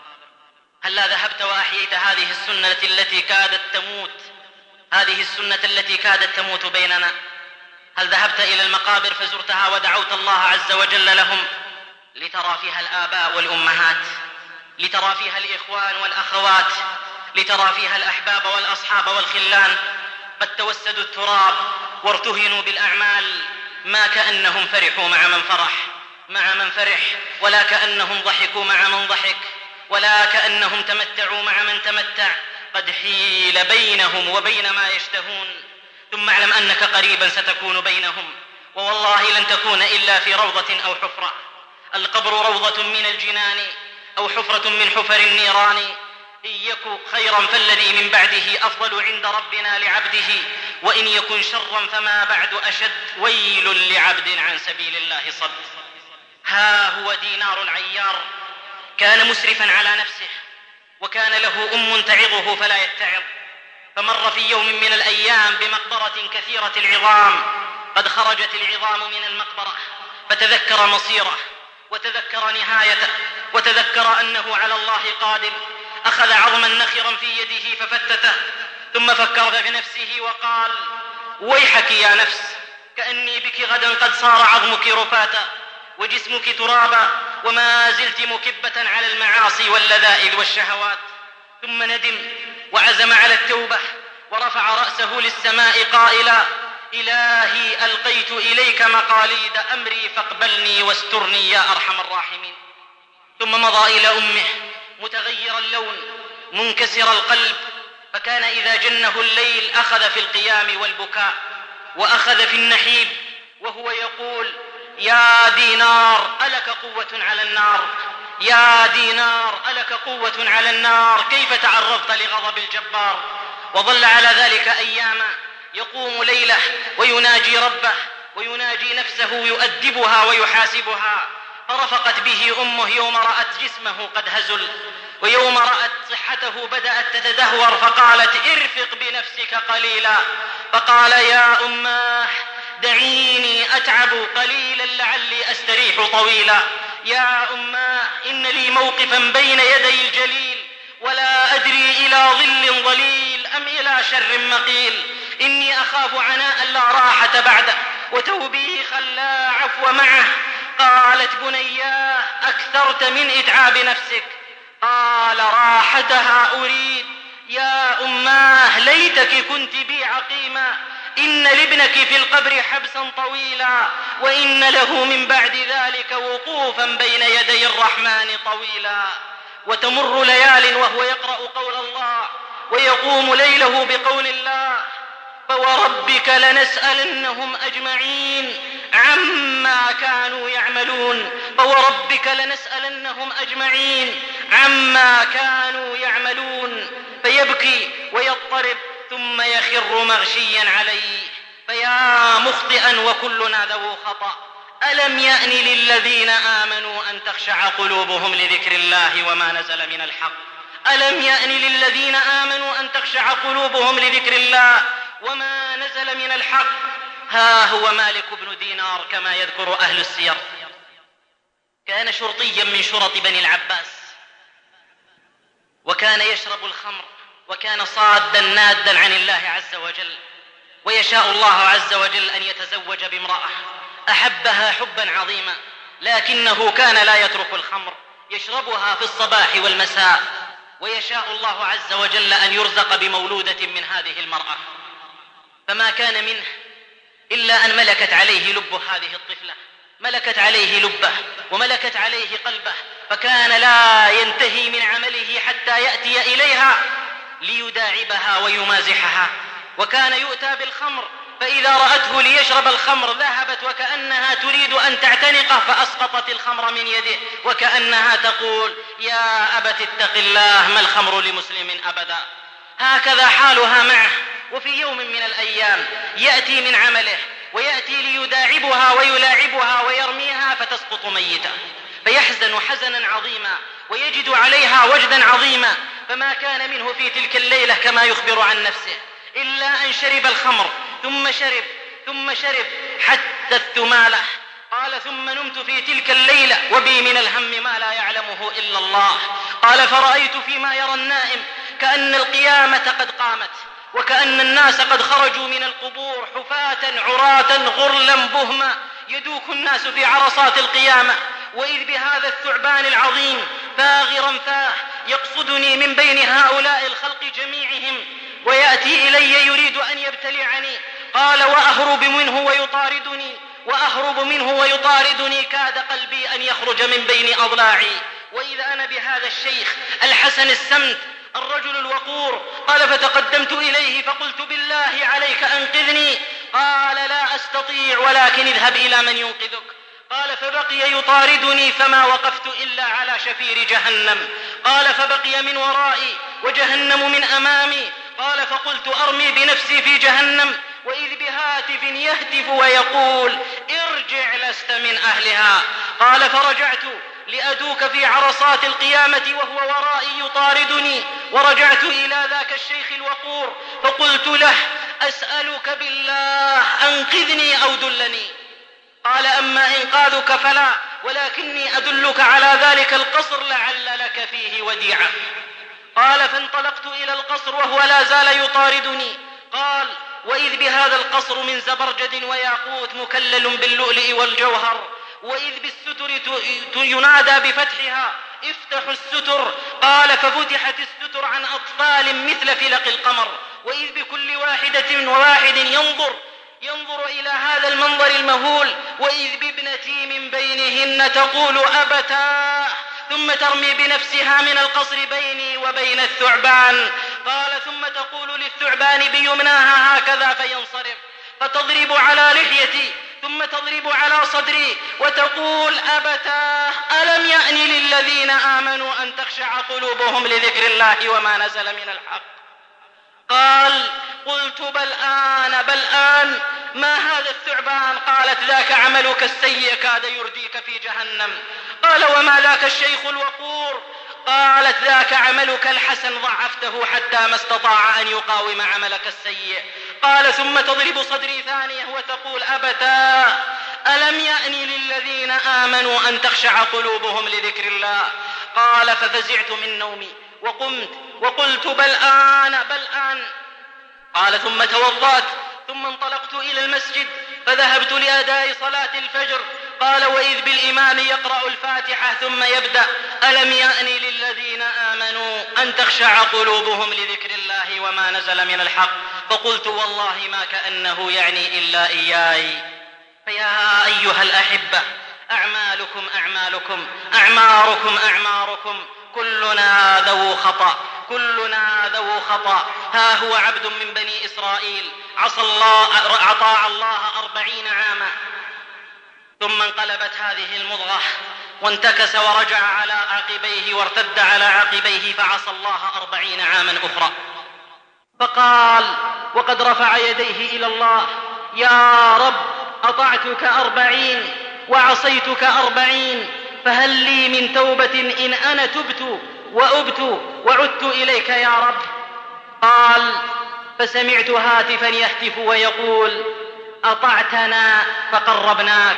هلا ذهبت وأحييت هذه السنة التي كادت تموت، هذه السنة التي كادت تموت بيننا؟ هل ذهبت إلى المقابر فزرتها ودعوت الله عز وجل لهم، لترى فيها الآباء والأمهات، لترى فيها الإخوان والأخوات، لترى فيها الأحباب والأصحاب والخلان؟ قد توسدوا التراب وارتهنوا بالأعمال، ما كأنهم فرحوا مع من فرح مع من فرح، ولا كأنهم ضحكوا مع من ضحك، ولا كأنهم تمتعوا مع من تمتع. قد حيل بينهم وبين ما يشتهون. ثم اعلم أنك قريبا ستكون بينهم، ووالله لن تكون إلا في روضة أو حفرة. القبر روضة من الجنان أو حفرة من حفر النيران. إن يكن خيرا فالذي من بعده أفضل عند ربنا لعبده، وإن يكن شرا فما بعد أشد. ويل لعبد عن سبيل الله صد. ها هو دينار عيار كان مسرفا على نفسه، وكان له أم تعظه فلا يتعظ، فمر في يوم من الأيام بمقبرة كثيرة العظام، قد خرجت العظام من المقبرة، فتذكر مصيره وتذكر نهايته وتذكر أنه على الله قادم. أخذ عظما نخرا في يده ففتته، ثم فكر في نفسه وقال ويحك يا نفس، كأني بك غدا قد صار عظمك رفاتا وجسمك ترابا، وما زلت مكبة على المعاصي واللذائذ والشهوات. ثم ندم وعزم على التوبة، ورفع رأسه للسماء قائلا إلهي ألقيت إليك مقاليد أمري فاقبلني واسترني يا أرحم الراحمين. ثم مضى إلى أمه متغير اللون منكسر القلب، فكان إذا جنه الليل أخذ في القيام والبكاء، وأخذ في النحيب وهو يقول يا دينار ألك قوة على النار، يا دينار ألك قوة على النار، كيف تعرضت لغضب الجبار؟ وظل على ذلك أياما، يقوم ليله ويناجي ربه ويناجي نفسه يؤدبها ويحاسبها. فرفقت به أمه يوم رأت جسمه قد هزل، ويوم رأت صحته بدأت تتدهور، فقالت ارفق بنفسك قليلا. فقال يا أماه دعيني أتعب قليلا لعلي أستريح طويلا. يا أماه إن لي موقفا بين يدي الجليل، ولا أدري إلى ظل ظليل أم إلى شر مقيل. إني أخاف عناء لا راحة بعده، وتوبيخا لا عفو معه. قالت بنياه أكثرت من إتعاب نفسك. قال راحتها أريد. يا أماه ليتك كنت بي عقيما، إن لابنك في القبر حبسا طويلا، وإن له من بعد ذلك وقوفا بين يدي الرحمن طويلا. وتمر ليال وهو يقرأ قول الله، ويقوم ليله بقول الله فوربك لنسألنهم أجمعين عما كانوا يعملون. فوربك لنسألنهم أجمعين عما كانوا يعملون. فيبكي ويضطرب ثم يخر مغشيا عليه. فيا مخطئا وكلنا ذو خطأ، ألم يأن للذين آمنوا أن تخشع قلوبهم لذكر الله وما نزل من الحق؟ ألم يأن للذين آمنوا أن تخشع قلوبهم لذكر الله وما نزل من الحق؟ ها هو مالك بن دينار كما يذكر أهل السير، كان شرطيا من شرط بني العباس، وكان يشرب الخمر، وكان صادا نادا عن الله عز وجل. ويشاء الله عز وجل أن يتزوج بامرأة أحبها حبا عظيما، لكنه كان لا يترك الخمر، يشربها في الصباح والمساء، ويشاء الله عز وجل أن يرزق بمولودة من هذه المرأة، فما كان منه إلا أن ملكت عليه لب هذه الطفلة، ملكت عليه لبه وملكت عليه قلبه، فكان لا ينتهي من عمله حتى يأتي إليها ليداعبها ويمازحها. وكان يؤتى بالخمر فإذا رأته ليشرب الخمر ذهبت وكأنها تريد أن تعتنقه فأسقطت الخمر من يده، وكأنها تقول: يا أبت اتق الله، ما الخمر لمسلم أبدا. هكذا حالها معه. وفي يوم من الأيام يأتي من عمله ويأتي ليداعبها ويلاعبها ويرميها فتسقط ميتة، فيحزن حزنا عظيما ويجد عليها وجدا عظيما، فما كان منه في تلك الليلة كما يخبر عن نفسه إلا أن شرب الخمر، ثم شرب ثم شرب حتى الثمالة. قال: ثم نمت في تلك الليلة وبي من الهم ما لا يعلمه إلا الله. قال: فرأيت فيما يرى النائم كأن القيامة قد قامت، وكأن الناس قد خرجوا من القبور حفاة عراة غرلا بهما، يدوك الناس في عرصات القيامة، وإذ بهذا الثعبان العظيم فاغرا فاه يقصدني من بين هؤلاء الخلق جميعهم، ويأتي إلي يريد أن يبتلعني. قال: وأهرب منه ويطاردني وأهرب منه ويطاردني كاد قلبي أن يخرج من بين أضلاعي، وإذا أنا بهذا الشيخ الحسن السمت الرجل الوقور. قال: فتقدمت إليه فقلت: بالله عليك أنقذني. قال: لا أستطيع، ولكن اذهب إلى من ينقذك. قال: فبقي يطاردني فما وقفت إلا على شفير جهنم. قال: فبقي من ورائي وجهنم من أمامي. قال: فقلت أرمي بنفسي في جهنم، وإذ بهاتف يهتف ويقول: ارجع لست من أهلها. قال: فرجعت لأدوك في عرصات القيامة وهو ورائي يطاردني، ورجعت إلى ذاك الشيخ الوقور فقلت له: أسألك بالله أنقذني أو دلني. قال: أما إنقاذك فلا، ولكني أدلك على ذلك القصر لعل لك فيه وديعة. قال: فانطلقت إلى القصر وهو لا زال يطاردني. قال: وإذ بهذا القصر من زبرجد وياقوت مكلل باللؤلؤ والجوهر، وإذ بالستر ينادى بفتحها: افتحوا الستر. قال: ففتحت الستر عن أطفال مثل فلق القمر، وإذ بكل واحدة وواحد ينظر ينظر إلى هذا المنظر المهول، وإذ بابنتي من بينهن تقول: أبتاه، ثم ترمي بنفسها من القصر بيني وبين الثعبان. قال: ثم تقول للثعبان بيمناها هكذا فينصرف، فتضرب على لحيتي، ثم تضرب على صدري وتقول: أبتاه، ألم يأن للذين آمنوا أن تخشع قلوبهم لذكر الله وما نزل من الحق. قال: قلت: بل آن بل آن، ما هذا الثعبان؟ قالت: ذاك عملك السيء كاد يرديك في جهنم. قال: وما ذاك الشيخ الوقور؟ قالت: ذاك عملك الحسن ضعفته حتى ما استطاع أن يقاوم عملك السيء. قال: ثم تضرب صدري ثانية وتقول: أبتاه، ألم يأن للذين آمنوا أن تخشع قلوبهم لذكر الله. قال: ففزعت من نومي وقمت وقلت: بل آن بل آن. قال: ثم توضأت ثم انطلقت إلى المسجد فذهبت لأداء صلاة الفجر. قال: وإذ بالإمام يقرأ الفاتحة ثم يبدأ: ألم يأن للذين آمنوا أن تخشع قلوبهم لذكر الله وما نزل من الحق. فقلت: والله ما كأنه يعني إلا إياي. فيا أيها الأحبة، أعمالكم أعمالكم أعماركم أعماركم، كلنا ذو خطأ كلنا ذو خطأ. ها هو عبد من بني إسرائيل عصى الله أطاع الله أربعين عاما، ثم انقلبت هذه المضغة وانتكس ورجع على عقبيه وارتد على عقبيه فعصى الله أربعين عاما أخرى. فقال وقد رفع يديه إلى الله: يا رب، أطعتك أربعين وعصيتك أربعين، فهل لي من توبة إن أنا تبت وأبت وعدت إليك يا رب؟ قال: فسمعت هاتفا يهتف ويقول: أطعتنا فقربناك،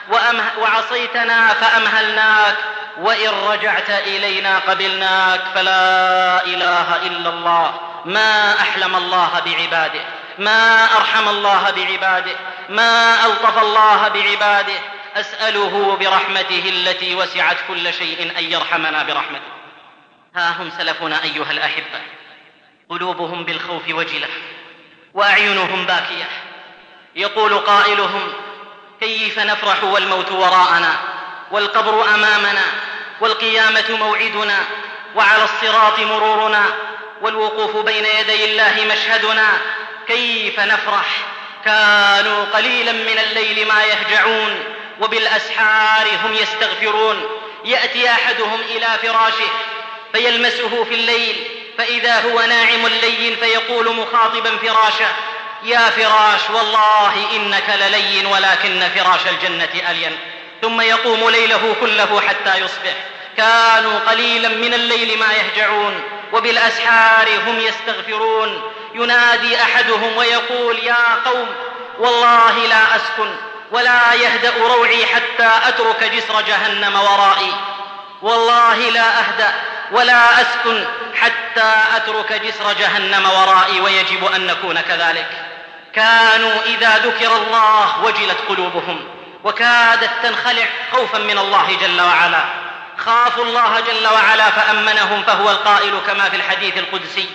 وعصيتنا فأمهلناك، وإن رجعت إلينا قبلناك. فلا إله إلا الله. ما أحلم الله بعباده، ما أرحم الله بعباده، ما ألطف الله بعباده. أسأله برحمته التي وسعت كل شيء أن يرحمنا برحمته. ها هم سلفنا أيها الأحبة، قلوبهم بالخوف وجلة وأعينهم باكية، يقول قائلهم: كيف نفرح والموت وراءنا والقبر أمامنا والقيامة موعدنا وعلى الصراط مرورنا والوقوف بين يدي الله مشهدنا، كيف نفرح؟ كانوا قليلا من الليل ما يهجعون وبالأسحار هم يستغفرون. يأتي أحدهم إلى فراشه فيلمسه في الليل فإذا هو ناعم اللين، فيقول مخاطبا فراشه: يا فراش والله إنك للين ولكن فراش الجنة ألين. ثم يقوم ليله كله حتى يصبح. كانوا قليلا من الليل ما يهجعون وبالأسحار هم يستغفرون. ينادي أحدهم ويقول: يا قوم والله لا أسكن ولا يهدأ روعي حتى أترك جسر جهنم ورائي، والله لا أهدأ ولا أسكن حتى أترك جسر جهنم ورائي. ويجب أن نكون كذلك. كانوا إذا ذكر الله وجلت قلوبهم وكادت تنخلع خوفا من الله جل وعلا. خافوا الله جل وعلا فأمنهم، فهو القائل كما في الحديث القدسي: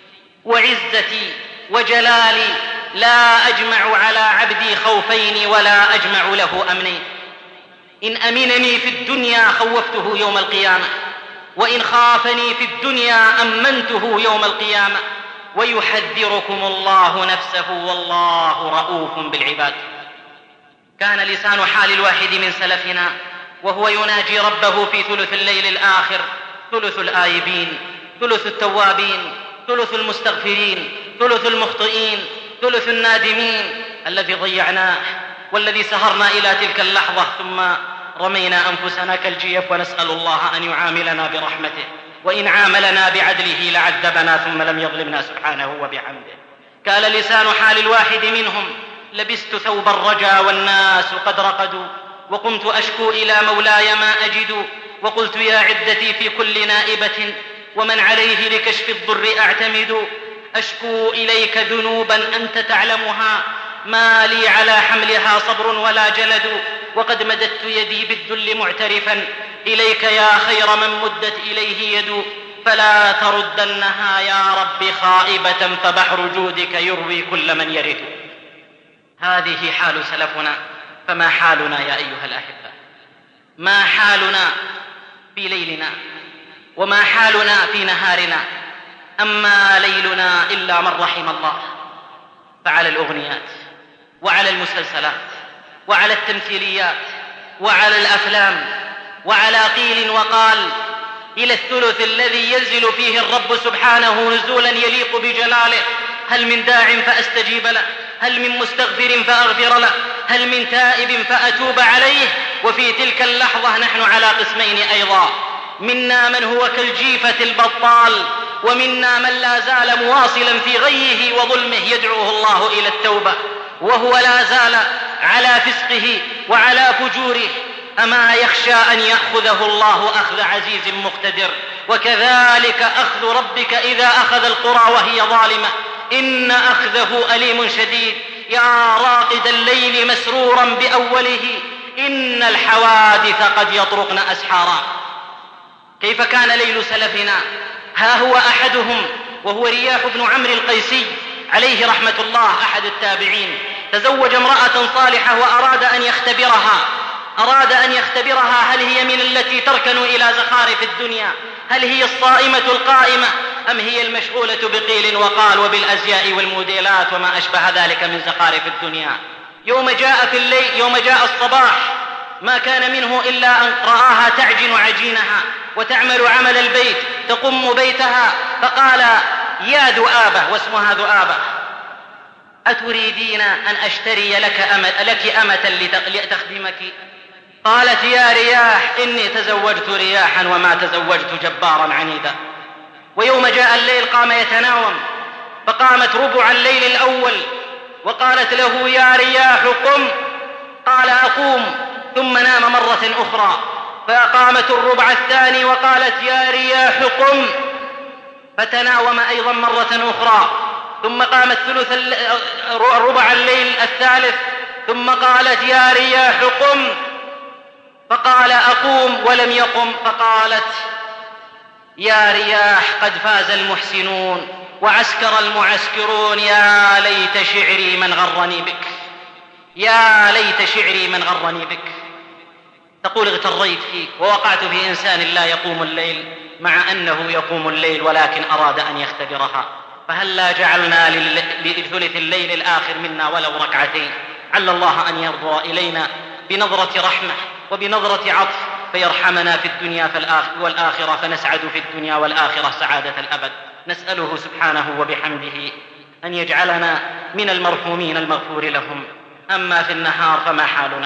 وعزتي وجلالي لا أجمع على عبدي خوفين ولا أجمع له أمنين. إن أمنني في الدنيا خوفته يوم القيامة، وإن خافني في الدنيا أمنته يوم القيامة. ويحذركم الله نفسه والله رؤوف بالعباد. كان لسان حال الواحد من سلفنا وهو يناجي ربه في ثلث الليل الآخر: ثلث الآيبين، ثلث التوابين، ثلث المستغفرين، ثلث المخطئين، ثلث النادمين الذي ضيعناه والذي سهرنا إلى تلك اللحظة ثم رمينا أنفسنا كالجيف، ونسأل الله أن يعاملنا برحمته، وإن عاملنا بعدله لعذبنا ثم لم يظلمنا سبحانه وبحمده. كان لسان حال الواحد منهم: لبست ثوب الرجا والناس قد رقدوا، وقمت أشكو إلى مولاي ما أجد، وقلت يا عدتي في كل نائبة ومن عليه لكشف الضر أعتمد، أشكو إليك ذنوبا أنت تعلمها، ما لي على حملها صبر ولا جلد، وقد مددت يدي بالذل معترفا إليك يا خير من مدت إليه يد، فلا تردنها يا رب خائبة فبحر جودك يروي كل من يرد. هذه حال سلفنا، فما حالنا يا أيها الأحبة؟ ما حالنا في ليلنا وما حالنا في نهارنا؟ أما ليلنا إلا من رحم الله، فعلى الأغنيات وعلى المسلسلات وعلى التمثيليات وعلى الأفلام وعلى قيل وقال، إلى الثلث الذي ينزل فيه الرب سبحانه نزولا يليق بجلاله. هل من داع فأستجيب له؟ هل من مستغفر فأغفر له؟ هل من تائب فأتوب عليه؟ وفي تلك اللحظة نحن على قسمين أيضا: منا من هو كالجيفة البطال، ومنا من لا زال مواصلا في غيه وظلمه يدعوه الله إلى التوبة وهو لا زال على فسقه وعلى فجوره. أما يخشى أن يأخذه الله أخذ عزيز مقتدر؟ وكذلك أخذ ربك إذا أخذ القرى وهي ظالمة، إن أخذه أليم شديد. يا راقد الليل مسرورا بأوله، إن الحوادث قد يطرقن أسحارا. كيف كان ليل سلفنا؟ ها هو أحدهم وهو رياح بن عمرو القيسي عليه رحمة الله، أحد التابعين، تزوج امرأة صالحة وأراد أن يختبرها أراد أن يختبرها هل هي من التي تركن إلى زخارف الدنيا؟ هل هي الصائمة القائمة أم هي المشغولة بقيل وقال وبالأزياء والموديلات وما أشبه ذلك من زخارف الدنيا؟ يوم جاء في الليل يوم جاء الصباح ما كان منه إلا أن رآها تعجن عجينها وتعمل عمل البيت، تقم بيتها، فقال: يا ذؤابة، واسمها ذؤابة، أتريدين أن أشتري لك أمة, لك أمة لتخدمك؟ قالت: يا رياح، إني تزوجت رياحا وما تزوجت جبارا عنيدا. ويوم جاء الليل قام يتناوم، فقامت ربع الليل الأول وقالت له: يا رياح قم. قال: أقوم. ثم نام مرة أخرى، فقامت الربع الثاني وقالت: يا رياح قم. فتناوم أيضا مرة أخرى، ثم قامت ثلث ربع الليل الثالث، ثم قالت: يا رياح قم. فقال أقوم ولم يقم، فقالت يا رياح قد فاز المحسنون وعسكر المعسكرون، يا ليت شعري من غرني بك، يا ليت شعري من غرني بك. تقول اغتريت فيك ووقعت في إنسان لا يقوم الليل مع أنه يقوم الليل ولكن أراد أن يختبرها، فهل لا جعلنا لثلث الليل الآخر منا ولو ركعتين؟ عل الله أن يرضى إلينا بنظرة رحمة وبنظرة عطف فيرحمنا في الدنيا والآخرة، فنسعد في الدنيا والآخرة سعادة الأبد. نسأله سبحانه وبحمده أن يجعلنا من المرحومين المغفور لهم. أما في النهار فما حالنا؟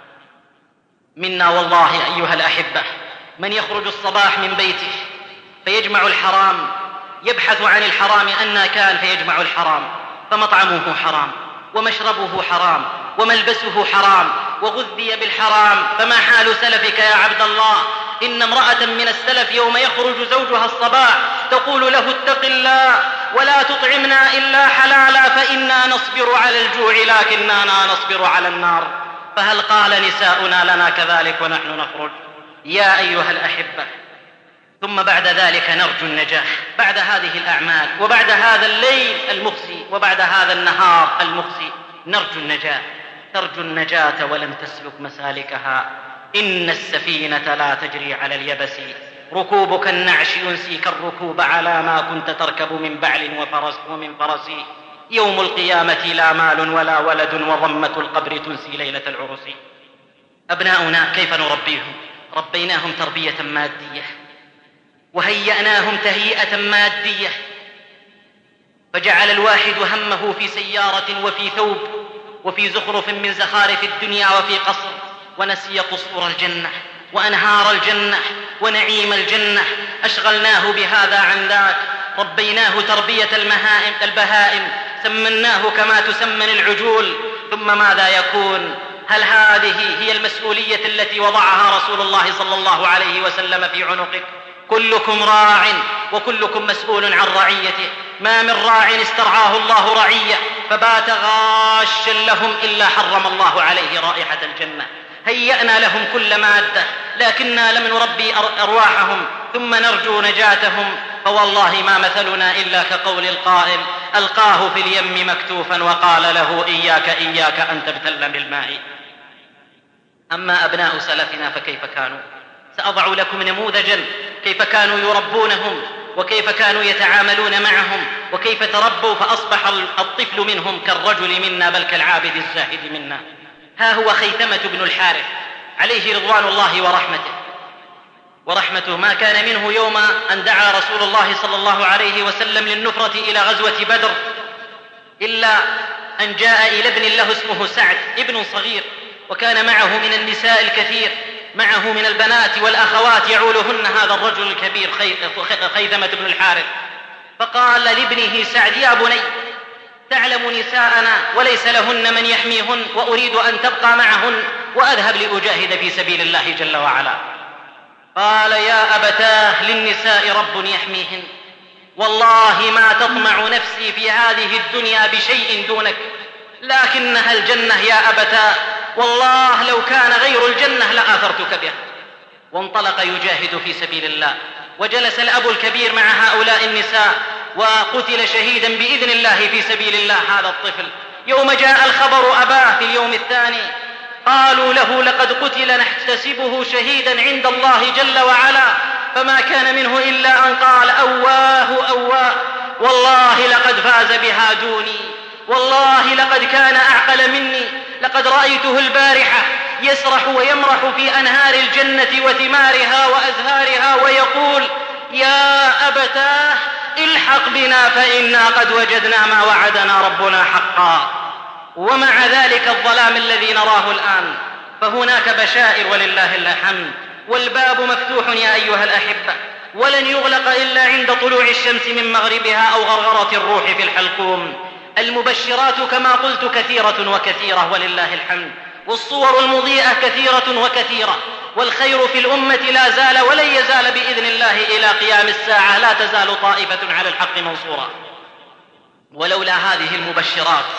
منا والله أيها الأحبة من يخرج الصباح من بيته فيجمع الحرام، يبحث عن الحرام أن كان فيجمع الحرام، فمطعمه حرام ومشربه حرام وملبسه حرام وغذي بالحرام. فما حال سلفك يا عبد الله؟ إن امرأة من السلف يوم يخرج زوجها الصباح تقول له اتق الله ولا تطعمنا إلا حلالا فإنا نصبر على الجوع لكننا نصبر على النار. فهل قال نساؤنا لنا كذلك ونحن نخرج؟ يا أيها الأحبة، ثم بعد ذلك نرجو النجاح بعد هذه الأعمال وبعد هذا الليل المخزي وبعد هذا النهار المخزي. نرجو النجاة، ترجو النجاة ولم تسلك مسالكها. إن السفينة لا تجري على اليبس، ركوبك النعش ينسيك الركوب على ما كنت تركب من بعل وفرس ومن فرس. يوم القيامة لا مال ولا ولد وضمة القبر تنسي ليلة العرس. أبناؤنا كيف نربيهم؟ ربيناهم تربية مادية وهيأناهم تهيئة مادية، فجعل الواحد همه في سيارة وفي ثوب وفي زخرف من زخارف الدنيا وفي قصر، ونسي قصور الجنة وأنهار الجنة ونعيم الجنة. أشغلناه بهذا عن ذاك. ربيناه تربية المهائم البهائم، سمناه كما تسمن العجول. ثم ماذا يكون؟ هل هذه هي المسؤولية التي وضعها رسول الله صلى الله عليه وسلم في عنقك؟ كلكم راع وكلكم مسؤول عن رعيته. ما من راع استرعاه الله رعية فبات غاشا لهم إلا حرم الله عليه رائحة الجنة. هيأنا لهم كل مادة لكننا لم نربي أرواحهم ثم نرجو نجاتهم. فوالله ما مثلنا إلا كقول القائل ألقاه في اليم مكتوفا وقال له إياك إياك أن تبتل بالماء. أما أبناء سلفنا فكيف كانوا؟ سأضع لكم نموذجا كيف كانوا يربونهم وكيف كانوا يتعاملون معهم وكيف تربوا فأصبح الطفل منهم كالرجل منا بل كالعابد الزاهد منا. ها هو خيثمة بن الحارث عليه رضوان الله ورحمته ورحمته ما كان منه يوم أن دعا رسول الله صلى الله عليه وسلم للنفرة إلى غزوة بدر إلا أن جاء إلى ابن له اسمه سعد، ابن صغير، وكان معه من النساء الكثير، معه من البنات والأخوات يعولهن هذا الرجل الكبير خيثمة بن الحارث. فقال لابنه سعد يا بني تعلم نساءنا وليس لهن من يحميهن وأريد أن تبقى معهن وأذهب لأجاهد في سبيل الله جل وعلا. قال يا أبتاه للنساء رب يحميهن، والله ما تطمع نفسي في هذه الدنيا بشيء دونك لكنها الجنة يا أبتاه، والله لو كان غير الجنة لآثرتك بها. وانطلق يجاهد في سبيل الله. وجلس الأب الكبير مع هؤلاء النساء وقتل شهيدا بإذن الله في سبيل الله هذا الطفل. يوم جاء الخبر أباه في اليوم الثاني قالوا له لقد قتل نحتسبه شهيدا عند الله جل وعلا، فما كان منه إلا أن قال أواه أواه والله لقد فاز بها دوني، والله لقد كان أعقل مني، لقد رأيته البارحة يسرح ويمرح في أنهار الجنة وثمارها وأزهارها ويقول يا أبتاه الحق بنا فإنا قد وجدنا ما وعدنا ربنا حقا. ومع ذلك الظلام الذي نراه الآن فهناك بشائر ولله الحمد، والباب مفتوح يا أيها الأحبة، ولن يغلق إلا عند طلوع الشمس من مغربها أو غرغرة الروح في الحلقوم. المبشرات كما قلت كثيرة وكثيرة ولله الحمد، والصور المضيئة كثيرة وكثيرة، والخير في الأمة لا زال ولن يزال بإذن الله إلى قيام الساعة، لا تزال طائفة على الحق منصورة. ولولا هذه المبشرات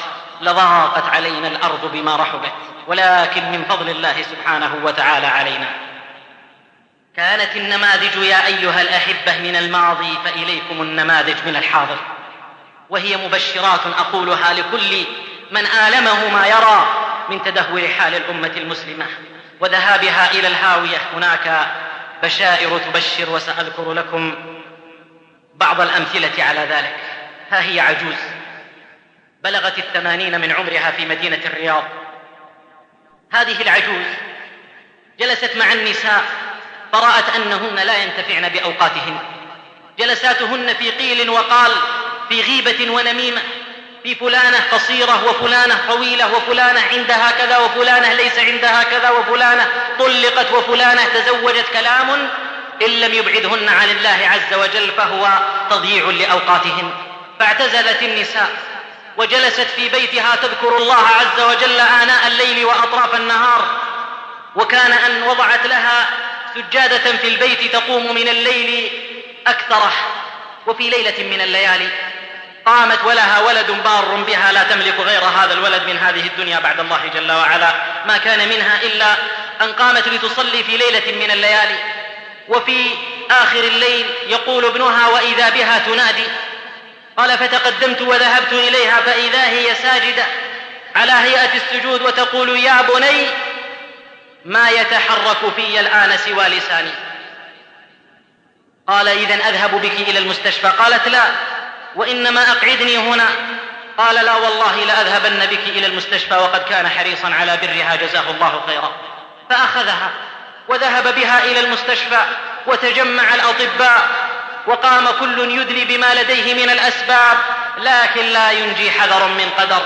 لضاقت علينا الأرض بما رحبت، ولكن من فضل الله سبحانه وتعالى علينا. كانت النماذج يا أيها الأحبة من الماضي، فإليكم النماذج من الحاضر، وهي مبشرات أقولها لكل من آلمه ما يرى من تدهور حال الأمة المسلمة وذهابها إلى الهاوية. هناك بشائر تبشر، وسأذكر لكم بعض الأمثلة على ذلك. ها هي عجوز بلغت الثمانين من عمرها في مدينة الرياض. هذه العجوز جلست مع النساء فرأت أنهن لا ينتفعن بأوقاتهن، جلساتهن في قيل وقال، في غيبة ونميمة، في فلانة قصيرة وفلانة طويلة، وفلانة عندها كذا وفلانة ليس عندها كذا، وفلانة طلقت وفلانة تزوجت. كلام إن لم يبعدهن عن الله عز وجل فهو تضييع لأوقاتهن. فاعتزلت النساء وجلست في بيتها تذكر الله عز وجل آناء الليل وأطراف النهار، وكان أن وضعت لها سجادة في البيت تقوم من الليل أكثره. وفي ليلة من الليالي قامت ولها ولد بار بها لا تملك غير هذا الولد من هذه الدنيا بعد الله جل وعلا، ما كان منها إلا أن قامت لتصلي في ليلة من الليالي، وفي آخر الليل يقول ابنها وإذا بها تنادي. قال فتقدمت وذهبت إليها فإذا هي ساجدة على هيئة السجود وتقول يا بني ما يتحرك في الآن سوى لساني. قال إذن أذهب بك إلى المستشفى؟ قالت لا، وإنما أقعدني هنا. قال لا والله لأذهبن بك إلى المستشفى، وقد كان حريصا على برها جزاه الله خيرا. فأخذها وذهب بها إلى المستشفى، وتجمع الأطباء وقام كل يدلي بما لديه من الأسباب، لكن لا ينجي حذر من قدر.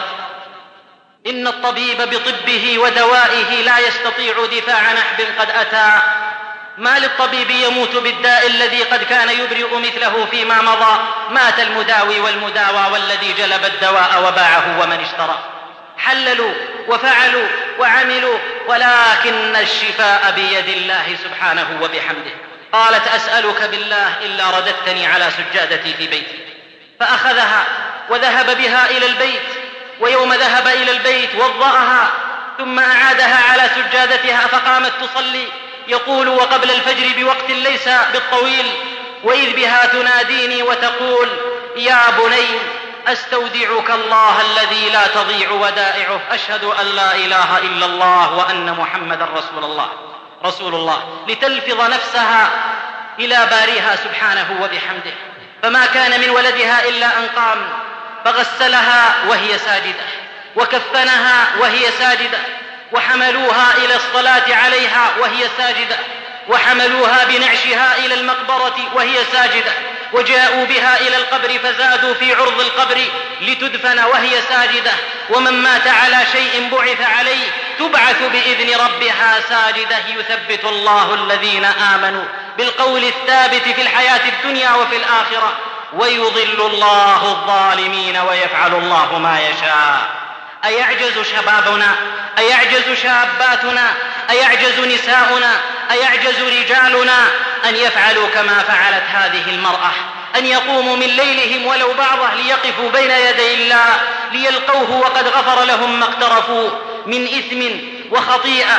إن الطبيب بطبه ودوائه لا يستطيع دفاع نحب قد أتى. ما للطبيب يموت بالداء الذي قد كان يبرئ مثله فيما مضى. مات المداوي والمداوى والذي جلب الدواء وباعه ومن اشترى. حللوا وفعلوا وعملوا، ولكن الشفاء بيد الله سبحانه وبحمده. قالت أسألك بالله إلا رددتني على سجادتي في بيتي. فأخذها وذهب بها إلى البيت، ويوم ذهب إلى البيت وضأها ثم أعادها على سجادتها فقامت تصلي. يقول وقبل الفجر بوقت ليس بالطويل، وإذ بها تناديني وتقول يا بني أستودعك الله الذي لا تضيع ودائعه، أشهد أن لا إله إلا الله وأن محمد رسول الله رسول الله لتلفظ نفسها إلى باريها سبحانه وبحمده. فما كان من ولدها إلا أن قام فغسلها وهي ساجدة، وكفنها وهي ساجدة، وحملوها إلى الصلاة عليها وهي ساجدة، وحملوها بنعشها إلى المقبرة وهي ساجدة، وجاءوا بها إلى القبر فزادوا في عرض القبر لتدفن وهي ساجدة. ومن مات على شيء بعث عليه، تبعث بإذن ربها ساجدة. يثبت الله الذين آمنوا بالقول الثابت في الحياة الدنيا وفي الآخرة، ويضل الله الظالمين ويفعل الله ما يشاء. أيعجز شبابنا؟ أيعجز شاباتنا؟ أيعجز نساؤنا؟ أيعجز رجالنا أن يفعلوا كما فعلت هذه المرأة، أن يقوموا من ليلهم ولو بعضه ليقفوا بين يدي الله ليلقوه وقد غفر لهم ما اقترفوا من إثم وخطيئة؟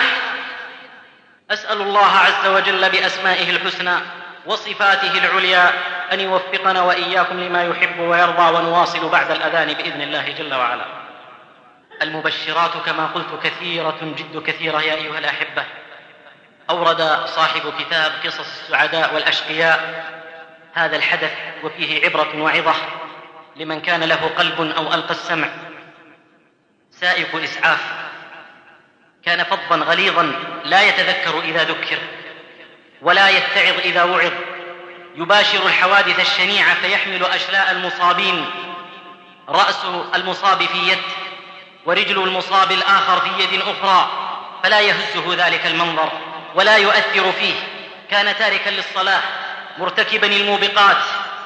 أسأل الله عز وجل بأسمائه الحسنى وصفاته العليا أن يوفقنا وإياكم لما يحب ويرضى، ونواصل بعد الأذان بإذن الله جل وعلا. المبشرات كما قلت كثيرة جد كثيرة يا أيها الأحبة. أورد صاحب كتاب قصص السعداء والأشقياء هذا الحدث وفيه عبرة وعظة لمن كان له قلب أو ألقى السمع. سائق إسعاف كان فظا غليظا لا يتذكر إذا ذكر ولا يتعظ إذا وعظ، يباشر الحوادث الشنيعة فيحمل أشلاء المصابين، رأس المصاب في يد ورجل المصاب الآخر في يد أخرى، فلا يهزه ذلك المنظر ولا يؤثر فيه. كان تاركا للصلاة مرتكبا الموبقات،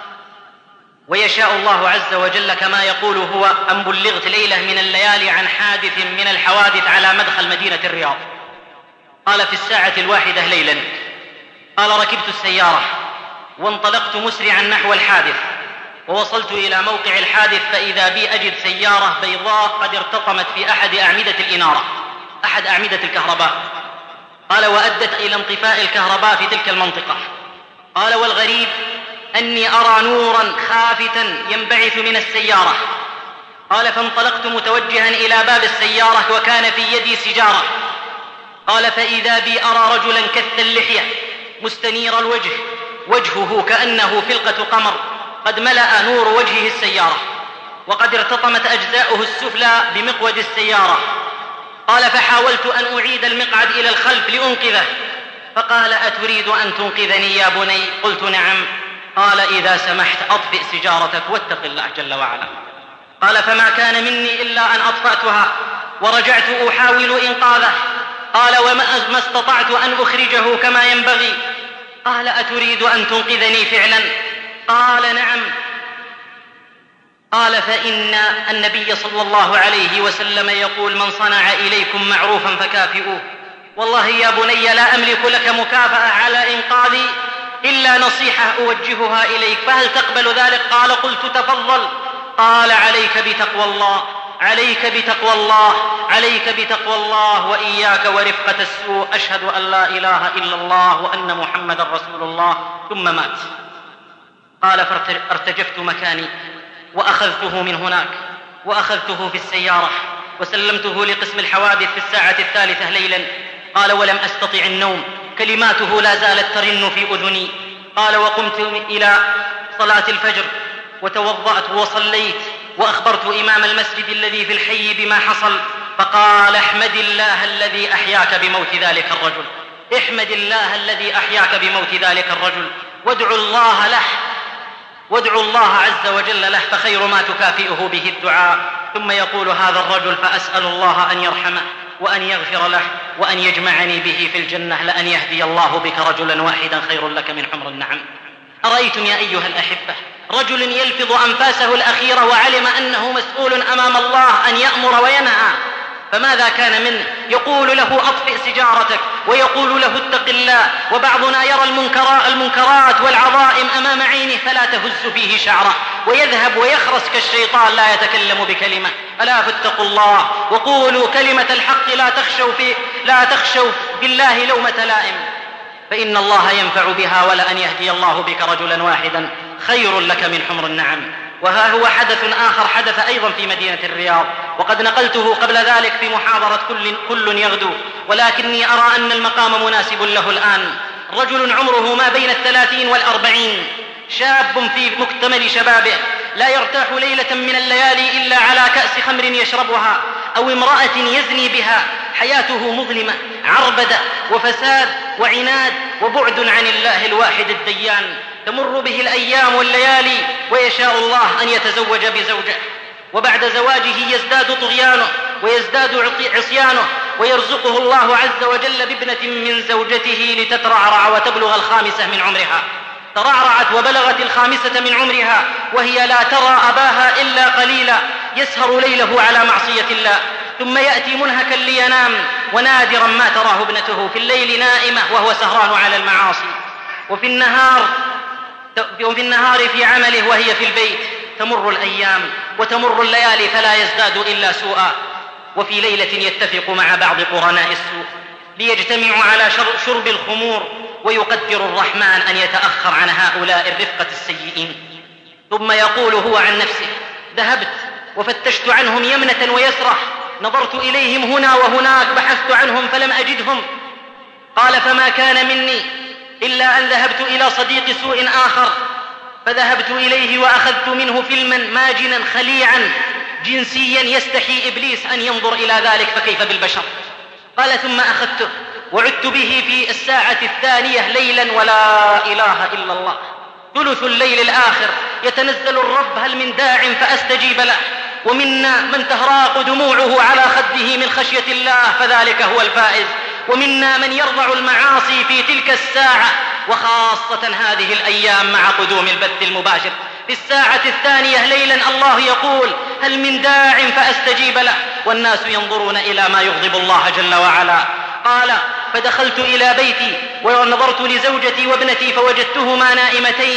ويشاء الله عز وجل كما يقول هو أن بلغت ليلة من الليالي عن حادث من الحوادث على مدخل مدينة الرياض. قال في الساعة الواحدة ليلا، قال ركبت السيارة وانطلقت مسرعا نحو الحادث، ووصلت إلى موقع الحادث فإذا بي أجد سيارة بيضاء قد ارتطمت في أحد أعمدة الإنارة، أحد أعمدة الكهرباء. قال: وأدت إلى انطفاء الكهرباء في تلك المنطقة. قال: والغريب أني أرى نورا خافتا ينبعث من السيارة. قال: فانطلقت متوجها إلى باب السيارة وكان في يدي سجارة. قال: فإذا بي أرى رجلا كث اللحية مستنير الوجه، وجهه كأنه فلقة قمر، قد ملأ نور وجهه السيارة، وقد ارتطمت أجزاؤه السفلى بمقود السيارة. قال: فحاولت أن أعيد المقعد إلى الخلف لأنقذه، فقال: أتريد أن تنقذني يا بني؟ قلت: نعم. قال: إذا سمحت أطفئ سجارتك واتق الله جل وعلا. قال: فما كان مني إلا أن أطفأتها ورجعت أحاول إنقاذه. قال: وما استطعت أن أخرجه كما ينبغي. قال: أتريد أن تنقذني فعلا؟ قال: نعم. قال: فإن النبي صلى الله عليه وسلم يقول: من صنع إليكم معروفا فكافئوه. والله يا بني لا أملك لك مكافأة على إنقاذي إلا نصيحة أوجهها إليك، فهل تقبل ذلك؟ قال: قلت: تفضل. قال: عليك بتقوى الله، عليك بتقوى الله، عليك بتقوى الله، وإياك ورفقة السوء. أشهد أن لا إله إلا الله وأن محمد رسول الله. ثم مات. قال: فارتجفت مكاني وأخذته من هناك، وأخذته في السيارة وسلمته لقسم الحوادث في الساعة الثالثة ليلا. قال: ولم أستطع النوم، كلماته لا زالت ترن في أذني. قال: وقمت إلى صلاة الفجر وتوضأت وصليت، وأخبرت إمام المسجد الذي في الحي بما حصل، فقال: احمد الله الذي أحياك بموت ذلك الرجل، احمد الله الذي أحياك بموت ذلك الرجل، وادعوا الله له، وادعوا الله عز وجل له، فخير ما تكافئه به الدعاء. ثم يقول هذا الرجل: فأسأل الله أن يرحمه وأن يغفر له وأن يجمعني به في الجنة، لأن يهدي الله بك رجلا واحدا خير لك من حمر النعم. أرأيتم يا أيها الأحبة رجل يلفظ أنفاسه الأخيرة وعلم أنه مسؤول أمام الله أن يأمر وينهى، فماذا كان منه؟ يقول له: أطفئ سجارتك، ويقول له: اتق الله. وبعضنا يرى المنكرات, المنكرات والعظائم أمام عينه فلا تهز فيه شعره، ويذهب ويخرس كالشيطان لا يتكلم بكلمة. ألا فاتقوا الله وقولوا كلمة الحق، لا تخشوا, في لا تخشوا بالله لومة لائم، فإن الله ينفع بها، ولأن يهدي الله بك رجلا واحدا خير لك من حمر النعم. وها هو حدث آخر حدث أيضا في مدينة الرياض، وقد نقلته قبل ذلك في محاضرة كل, كل يغدو، ولكني أرى أن المقام مناسب له الآن. رجل عمره ما بين الثلاثين والأربعين، شاب في مكتمل شبابه، لا يرتاح ليلة من الليالي إلا على كأس خمر يشربها أو امرأة يزني بها. حياته مظلمة، عربدة وفساد وعناد وبعد عن الله الواحد الديان. تمر به الأيام والليالي ويشاء الله أن يتزوج بزوجة، وبعد زواجه يزداد طغيانه ويزداد عصيانه، ويرزقه الله عز وجل بابنة من زوجته لتترعرع وتبلغ الخامسة من عمرها. ترعرعت وبلغت الخامسة من عمرها وهي لا ترى أباها إلا قليلا، يسهر ليله على معصية الله، ثم يأتي منهكا لينام، ونادرا ما تراه ابنته في الليل نائمة وهو سهران على المعاصي. وفي النهار وفي النهار في عمله وهي في البيت. تمر الأيام وتمر الليالي فلا يزداد إلا سوءا. وفي ليلة يتفق مع بعض قرناء السوء ليجتمعوا على شرب الخمور، ويقدر الرحمن أن يتأخر عن هؤلاء الرفقة السيئين. ثم يقول هو عن نفسه: ذهبت وفتشت عنهم يمنة ويسرة، نظرت إليهم هنا وهناك، بحثت عنهم فلم أجدهم. قال: فما كان مني إلا أن ذهبت إلى صديق سوء آخر، فذهبت إليه وأخذت منه فيلما ماجنا خليعا جنسيا يستحي إبليس أن ينظر إلى ذلك، فكيف بالبشر؟ قال: ثم أخذته وعدت به في الساعة الثانية ليلا، ولا إله إلا الله، ثلث الليل الآخر، يتنزل الرب: هل من داع فأستجيب له؟ ومنا من تهراق دموعه على خده من خشية الله، فذلك هو الفائز. ومنا من يرضع المعاصي في تلك الساعة، وخاصة هذه الأيام مع قدوم البث المباشر. في الساعة الثانية ليلا الله يقول: هل من داع فأستجيب له؟ والناس ينظرون إلى ما يغضب الله جل وعلا. قال: فدخلت إلى بيتي ونظرت لزوجتي وابنتي فوجدتهما نائمتين،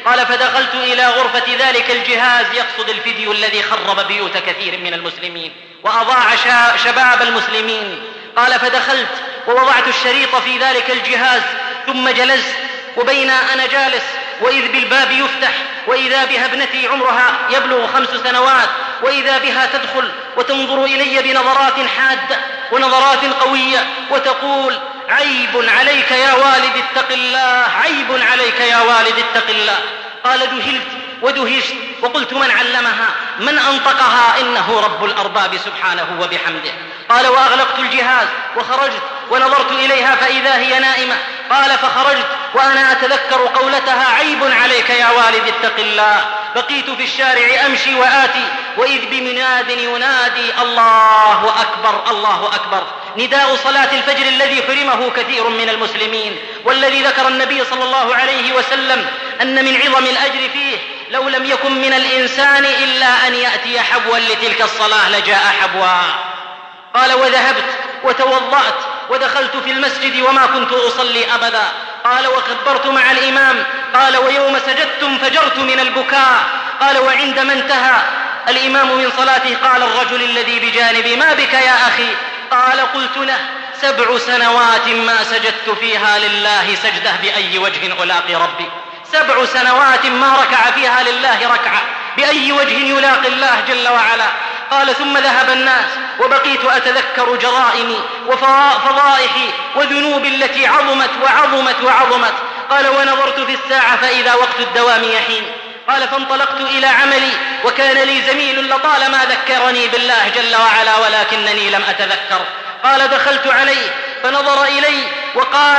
قال فدخلت إلى غرفة ذلك الجهاز، يقصد الفيديو الذي خرب بيوت كثير من المسلمين وأضاع شباب المسلمين. قال فدخلت ووضعت الشريط في ذلك الجهاز ثم جلست، وبين أنا جالس وإذ بالباب يفتح، وإذا بها ابنتي عمرها يبلغ خمس سنوات، وإذا بها تدخل وتنظر إلي بنظرات حادة ونظرات قوية وتقول: عيب عليك يا والد اتق الله، عيب عليك يا والد اتق الله. قال ذهلت ودهشت وقلت: من علمها؟ من أنطقها؟ إنه رب الأرباب سبحانه وبحمده. قال وأغلقت الجهاز وخرجت ونظرت إليها فإذا هي نائمة. قال فخرجت وأنا أتذكر قولتها: عيب عليك يا والد اتق الله. بقيت في الشارع أمشي وآتي، وإذ بمناد ينادي: الله أكبر الله أكبر، نداء صلاة الفجر الذي حرمه كثير من المسلمين، والذي ذكر النبي صلى الله عليه وسلم أن من عظم الأجر فيه لو لم يكن من الإنسان إلا أن يأتي حبوا لتلك الصلاة لجاء حبوا. قال وذهبت وتوضأت ودخلت في المسجد وما كنت أصلي أبدا. قال وكبرت مع الإمام. قال ويوم سجدت انفجرت من البكاء. قال وعندما انتهى الإمام من صلاته قال الرجل الذي بجانبي: ما بك يا أخي؟ قال قلت له: سبع سنوات ما سجدت فيها لله سجدة بأي وجه ألاقي ربي. سبع سنوات ما ركع فيها لله ركعة، بأي وجه يلاقي الله جل وعلا. قال ثم ذهب الناس وبقيت أتذكر جرائمي وفضائحي وذنوبي التي عظمت وعظمت وعظمت. قال ونظرت في الساعة فإذا وقت الدوام يحين. قال فانطلقت إلى عملي، وكان لي زميل لطالما ذكرني بالله جل وعلا ولكنني لم أتذكر. قال دخلت عليه فنظر إلي وقال: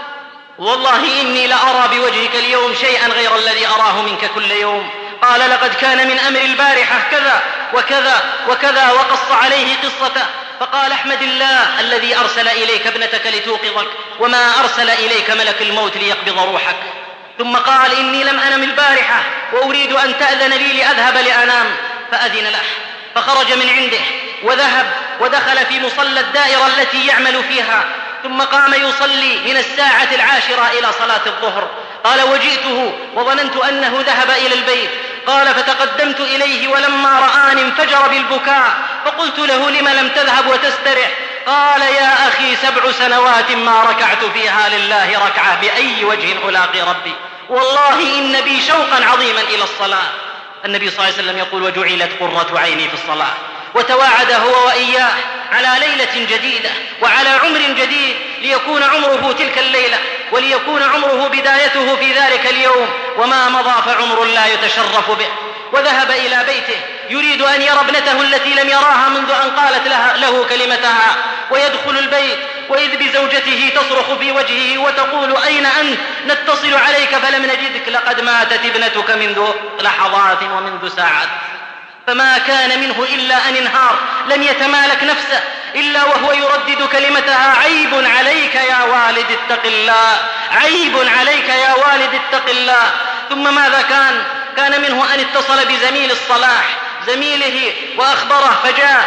والله إني لأرى بوجهك اليوم شيئا غير الذي أراه منك كل يوم. قال لقد كان من أمر البارحة كذا وكذا وكذا، وقص عليه قصته. فقال احمد الله الذي أرسل إليك ابنتك لتوقظك، وما أرسل إليك ملك الموت ليقبض روحك. ثم قال إني لم أنم البارحة وأريد أن تأذن لي لأذهب لأنام، فأذن له. فخرج من عنده وذهب ودخل في مصلى الدائرة التي يعمل فيها، ثم قام يصلي من الساعة العاشرة إلى صلاة الظهر. قال وجئته وظننت أنه ذهب إلى البيت. قال فتقدمت إليه ولما رآني انفجر بالبكاء، فقلت له: لم لم تذهب وتسترح؟ قال يا أخي سبع سنوات ما ركعت فيها لله ركعة، بأي وجه ألاقي ربي؟ والله إن بي شوقا عظيما إلى الصلاة. النبي صلى الله عليه وسلم يقول: وجعلت قرة عيني في الصلاة. وتواعد هو وإياه على ليلة جديدة وعلى عمر جديد، ليكون عمره تلك الليلة وليكون عمره بدايته في ذلك اليوم، وما مضى فعمر لا يتشرف به. وذهب إلى بيته يريد أن يرى ابنته التي لم يراها منذ أن قالت لها له كلمتها، ويدخل البيت وإذ بزوجته تصرخ في وجهه وتقول: أين أنت؟ نتصل عليك فلم نجدك، لقد ماتت ابنتك منذ لحظات ومنذ ساعات. فما كان منه إلا أن انهار، لم يتمالك نفسه إلا وهو يردد كلمتها: عيب عليك يا والد اتق الله، عيب عليك يا والد اتق الله. ثم ماذا كان؟ كان منه أن اتصل بزميل الصلاح زميله وأخبره، فجاء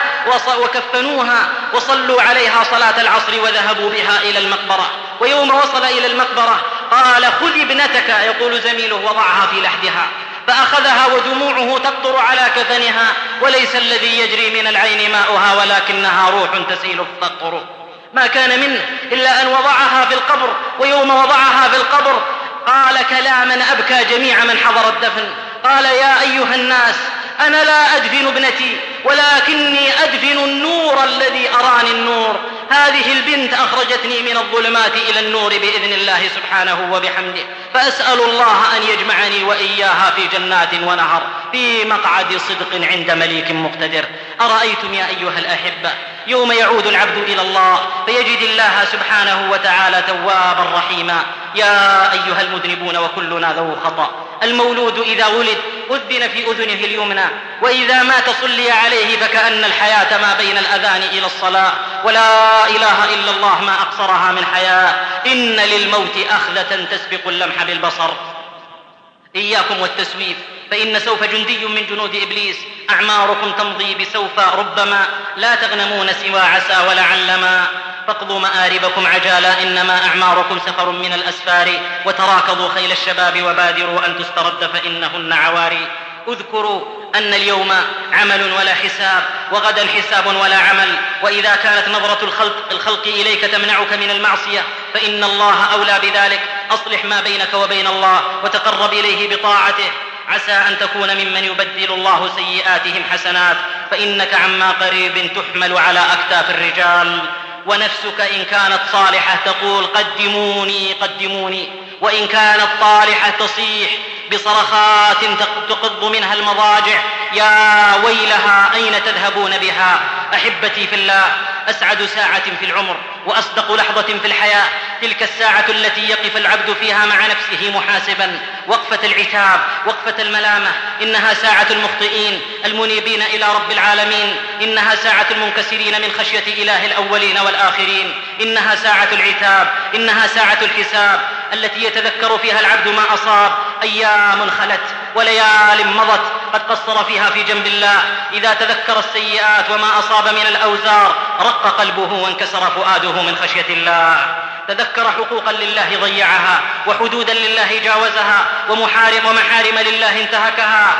وكفنوها وصلوا عليها صلاة العصر وذهبوا بها إلى المقبرة. ويوم وصل إلى المقبرة قال: خذ ابنتك، يقول زميله، وضعها في لحدها. فأخذها ودموعه تقطر على كفنها، وليس الذي يجري من العين ماؤها ولكنها روح تسيل تقطر. ما كان منه إلا أن وضعها في القبر. ويوم وضعها في القبر قال كلاما أبكى جميع من حضر الدفن. قال: يا أيها الناس، أنا لا أدفن ابنتي ولكني أدفن النور الذي أراني النور. هذه البنت أخرجتني من الظلمات إلى النور بإذن الله سبحانه وبحمده، فأسأل الله أن يجمعني وإياها في جنات ونهر في مقعد صدق عند مليك مقتدر. أرأيتم يا أيها الأحبة يوم يعود العبد إلى الله فيجد الله سبحانه وتعالى توابا رحيما. يا أيها المذنبون وكلنا ذو خطأ. المولود إذا ولد أذن في أذنه اليمنى، وإذا مات صلي عليه، فكأن الحياة ما بين الأذان إلى الصلاة. ولا إله إلا الله ما أقصرها من حياة. إن للموت أخذة تسبق اللمح بالبصر. إياكم والتسويف، فإن سوف جندي من جنود إبليس. أعماركم تمضي بسوف، ربما لا تغنمون سوى عسى ولعلما. فاقضوا مآربكم عجالا إنما أعماركم سفر من الأسفار وتراكضوا خيل الشباب وبادروا أن تسترد فإنهن عواري. اذكروا أن اليوم عمل ولا حساب وغدا حساب ولا عمل، وإذا كانت نظرة الخلق, الخلق إليك تمنعك من المعصية فإن الله أولى بذلك. أصلح ما بينك وبين الله وتقرب إليه بطاعته، عسى أن تكون ممن يبدل الله سيئاتهم حسنات، فإنك عما قريب تحمل على أكتاف الرجال. ونفسك إن كانت صالحة تقول قدموني قدموني، وإن كانت طالحة تصيح بصرخات تقض منها المضاجع يا ويلها أين تذهبون بها. أحبتي في الله، أسعد ساعة في العمر وأصدق لحظة في الحياة تلك الساعة التي يقف العبد فيها مع نفسه محاسبا، وقفة العتاب، وقفة الملامة. إنها ساعة المخطئين المنيبين إلى رب العالمين، إنها ساعة المنكسرين من خشية إله الأولين والآخرين، إنها ساعة العتاب، إنها ساعة الحساب التي يتذكر فيها العبد ما أصاب. أيام خلت وليال مضت قد قصر فيها في جنب الله، إذا تذكر السيئات وما أصاب من الأوزار رق قلبه وانكسر فؤاده من خشية الله. تذكر حقوقا لله ضيعها، وحدودا لله جاوزها، ومحارم ومحارم لله انتهكها،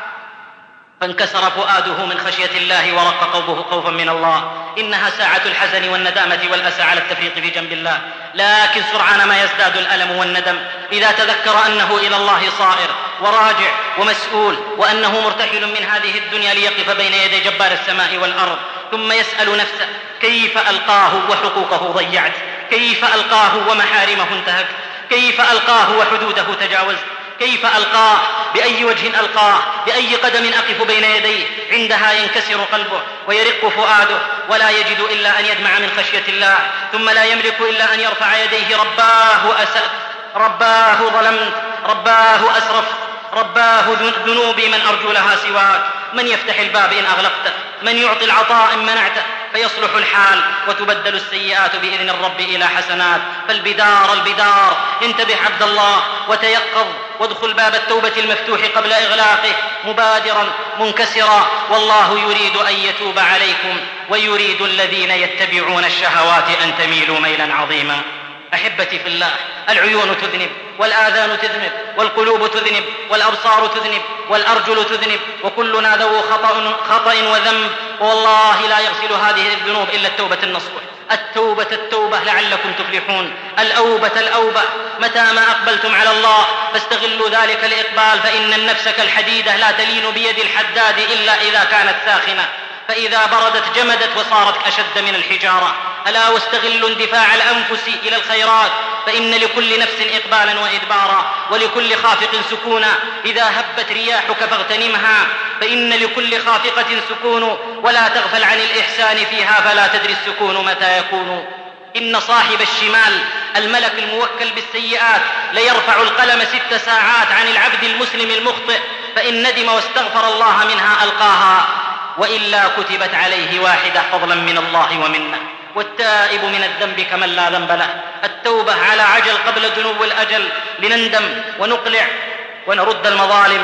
فانكسر فؤاده من خشية الله ورق قلبه خوفا من الله. إنها ساعة الحزن والندامة والأسى على التفريط في جنب الله، لكن سرعان ما يزداد الألم والندم إذا تذكر أنه إلى الله صائر وراجع ومسؤول، وأنه مرتحل من هذه الدنيا ليقف بين يدي جبار السماء والأرض، ثم يسأل نفسه كيف ألقاه وحقوقه ضيعت، كيف ألقاه ومحارمه انتهكت، كيف ألقاه وحدوده تجاوزت، كيف ألقاه، بأي وجه ألقاه، بأي قدم أقف بين يديه. عندها ينكسر قلبه ويرق فؤاده ولا يجد إلا أن يدمع من خشية الله، ثم لا يملك إلا أن يرفع يديه رباه أسأت، رباه ظلمت، رباه أسرفت، رباه ذنوبي من أرجو لها سواك. من يفتح الباب إن أغلقته، من يعطي العطاء إن منعته، فيصلح الحال وتبدل السيئات بإذن الرب إلى حسنات. فالبدار البدار، انتبه عبد الله وتيقظ وادخل باب التوبة المفتوح قبل إغلاقه مبادرا منكسرا، والله يريد أن يتوب عليكم ويريد الذين يتبعون الشهوات أن تميلوا ميلا عظيما. أحبتي في الله، العيون تذنب والآذان تذنب والقلوب تذنب والأبصار تذنب والأرجل تذنب، وكلنا ذو خطأ, خطأ وذنب، والله لا يغسل هذه الذنوب إلا التوبة النصوح. التوبة التوبة لعلكم تفلحون، الأوبة الأوبة. متى ما أقبلتم على الله فاستغلوا ذلك الإقبال، فإن النفس كالحديدة لا تلين بيد الحداد إلا إذا كانت ساخنة، فإذا بردت جمدت وصارت أشد من الحجارة. ألا واستغلوا اندفاع الأنفس إلى الخيرات، فإن لكل نفس إقبالا وإدبارا، ولكل خافق سكونا. إذا هبت رياحك فاغتنمها، فإن لكل خافقة سكون، ولا تغفل عن الإحسان فيها فلا تدري السكون متى يكون. إن صاحب الشمال الملك الموكل بالسيئات ليرفع القلم ست ساعات عن العبد المسلم المخطئ، فإن ندم واستغفر الله منها ألقاها، وإلا كتبت عليه واحدة فضلا من الله ومنه. والتائب من الذنب كمن لا ذنب له. التوبة على عجل قبل دنو الأجل، لنندم ونقلع ونرد المظالم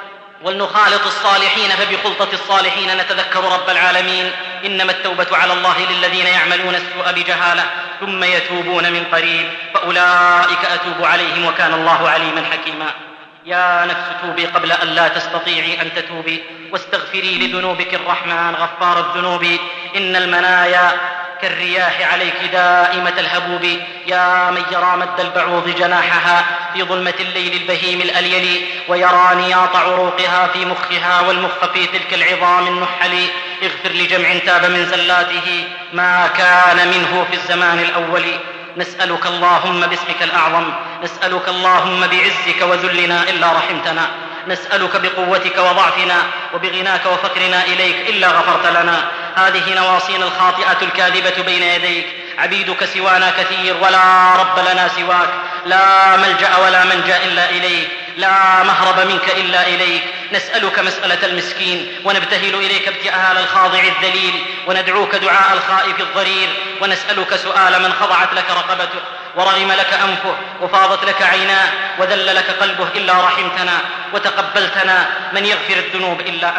ولنخالط الصالحين، فبخلطة الصالحين نتذكر رب العالمين. إنما التوبة على الله للذين يعملون السوء بجهالة ثم يتوبون من قريب فأولئك أتوب عليهم وكان الله عليما حكيما. يا نفس توبي قبل أن لا تستطيعي أن تتوبي، واستغفري لذنوبك الرحمن غفار الذنوب. إن المنايا كالرياح عليك دائمة الهبوب، يا من يرى مد البعوض جناحها في ظلمة الليل البهيم الأليل، ويرى نياط عروقها في مخها والمخ في تلك العظام النحل. اغفر لجمع تاب من زلاته ما كان منه في الزمان الأول. نسألك اللهم باسمك الأعظم، نسألك اللهم بعزك وذلنا إلا رحمتنا، نسألك بقوتك وضعفنا وبغناك وفقرنا إليك إلا غفرت لنا. هذه نواصينا الخاطئة الكاذبة بين يديك، عبيدك سوانا كثير ولا رب لنا سواك، لا ملجأ ولا منجأ إلا إليك، لا مهرب منك إلا إليك. نسألك مسألة المسكين ونبتهل إليك ابتهال الخاضع الذليل، وندعوك دعاء الخائف الضرير، ونسألك سؤال من خضعت لك رقبته ورغم لك أنفه وفاضت لك عيناه وذل لك قلبه إلا رحمتنا وتقبلتنا. من يغفر الذنوب إلا أنت،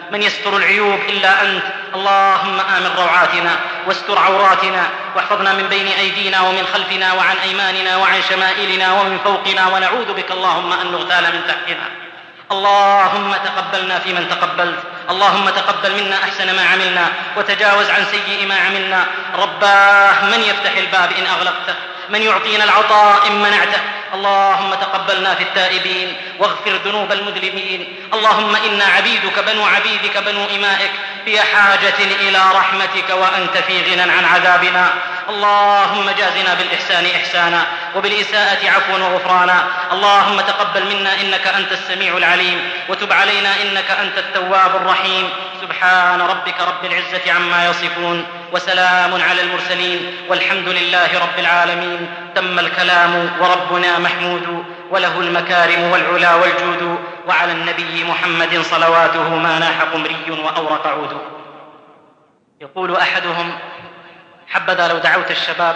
من يستر العيوب إلا أنت. اللهم آمن روعاتنا واستر عوراتنا واحفظنا من بين أيدينا ومن خلفنا وعن أيماننا وعن شمائلنا ومن فوقنا، ونعوذ بك اللهم أن نغتال من تحتنا. اللهم تقبلنا فيمن تقبلت، اللهم تقبل منا أحسن ما عملنا وتجاوز عن سيء ما عملنا. رباه من يفتح الباب إن أغلقته، من يعطينا العطاء إن منعته. اللهم تقبلنا في التائبين واغفر ذنوب المذنبين. اللهم إنا عبيدك بنو عبيدك بنو إمائك في حاجة إلى رحمتك وأنت في غنى عن عذابنا. اللهم جازنا بالإحسان إحسانا وبالإساءة عفوا وغفرانا. اللهم تقبل منا إنك أنت السميع العليم وتب علينا إنك أنت التواب الرحيم. سبحان ربك رب العزة عما يصفون وسلام على المرسلين والحمد لله رب العالمين. تم الكلام وربنا محمود وله المكارم والعلا والجود، وعلى النبي محمد صلواته ما ناح قمري وأورق عود. يقول أحدهم: حبذا لو دعوت الشباب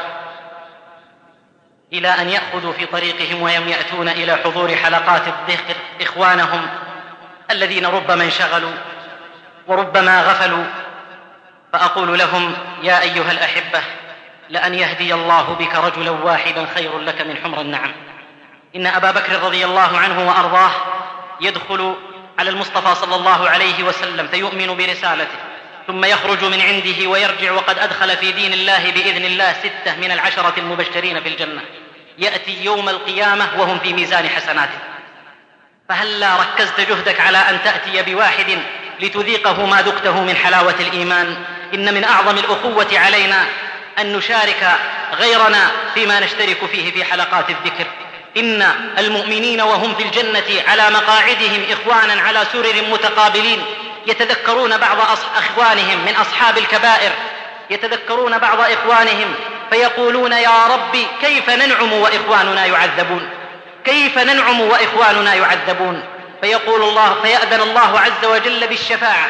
إلى أن يأخذوا في طريقهم ويم يأتون إلى حضور حلقات الذكر إخوانهم الذين ربما انشغلوا وربما غفلوا، فأقول لهم: يا أيها الأحبة، لأن يهدي الله بك رجلا واحدا خير لك من حمر النعم. إن أبا بكر رضي الله عنه وأرضاه يدخل على المصطفى صلى الله عليه وسلم فيؤمن برسالته، ثم يخرج من عنده ويرجع وقد أدخل في دين الله بإذن الله ستة من العشرة المبشرين في الجنة، يأتي يوم القيامة وهم في ميزان حسناته. فهلا ركزت جهدك على أن تأتي بواحد لتذيقه ما ذقته من حلاوة الإيمان؟ إن من أعظم الأخوة علينا أن نشارك غيرنا فيما نشترك فيه في حلقات الذكر. إن المؤمنين وهم في الجنة على مقاعدهم إخوانا على سرر متقابلين، يتذكرون بعض إخوانهم من أصحاب الكبائر، يتذكرون بعض إخوانهم فيقولون: يا ربي كيف ننعم وإخواننا يعذبون، كيف ننعم وإخواننا يعذبون. فيقول الله فيأذن الله عز وجل بالشفاعة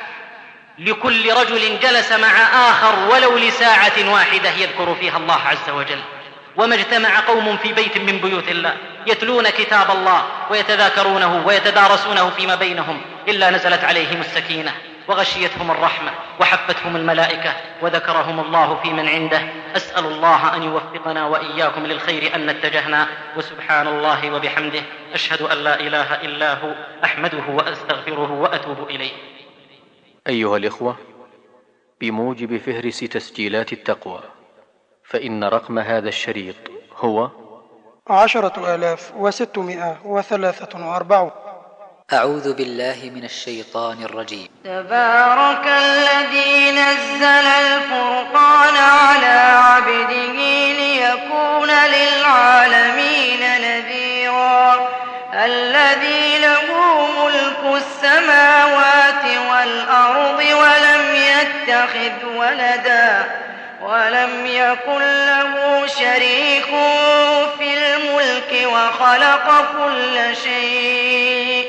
لكل رجل جلس مع آخر ولو لساعة واحدة يذكر فيها الله عز وجل. وما اجتمع قوم في بيت من بيوت الله يتلون كتاب الله ويتذاكرونه ويتدارسونه فيما بينهم إلا نزلت عليهم السكينة وغشيتهم الرحمة وحفتهم الملائكة وذكرهم الله في من عنده. أسأل الله أن يوفقنا وإياكم للخير أن اتجهنا. وسبحان الله وبحمده، أشهد أن لا إله إلا هو، أحمده وأستغفره وأتوب إليه. أيها الإخوة، بموجب فهرس تسجيلات التقوى، فإن رقم هذا الشريط هو عشرة آلاف وستمائة وثلاثة وأربعون. أعوذ بالله من الشيطان الرجيم. تبارك الذي نزل الفرقان على عبده ليكون للعالمين نذيرا. الذي له ملك السماوات والأرض ولم يتخذ ولدا ولم يكن له شريك في الملك وخلق كل شيء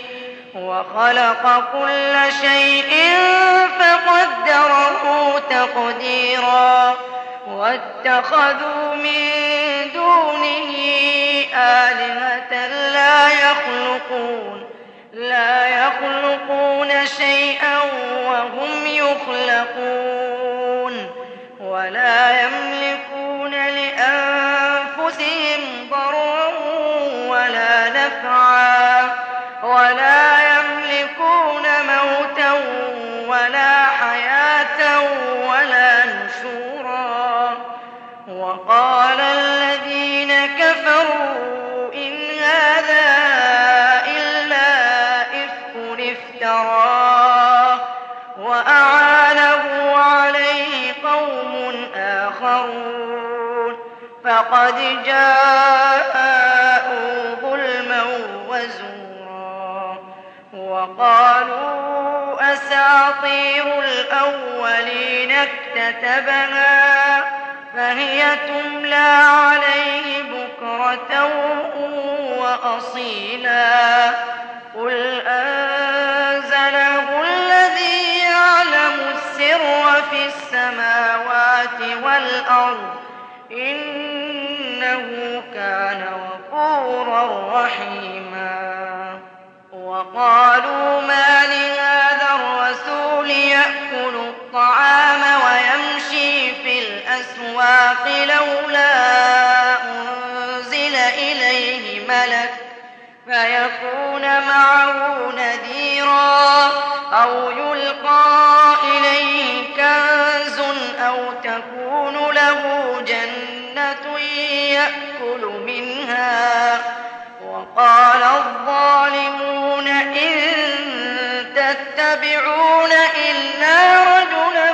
وخلق كل شيء فقدره تقديرا. واتخذوا من دونه آلهة لا يخلقون لا يخلقون شيئا وهم يخلقون ولا يملكون لأنفسهم ضرا ولا نفعا ولا يملكون موتا ولا حياة ولا نشورا. وقال الذين كفروا إن هذا إلا إفك افتراه وأعانه عليه قوم آخرون فقد جاءوا ظلما وزورا. وقالوا أساطير الأولين اكتتبها فهي تملى عليه بكرة وأصيلا. قل أنزله الذي يعلم السر في السماوات والأرض إنه كان غفورا رحيما. وقالوا ما لهذا الرسول لولا أنزل إليه ملك فيكون معه نذيرا أو يلقى إليه كنز أو تكون له جنة يأكل منها. وقال الظالمون إن تتبعون إلا رجلا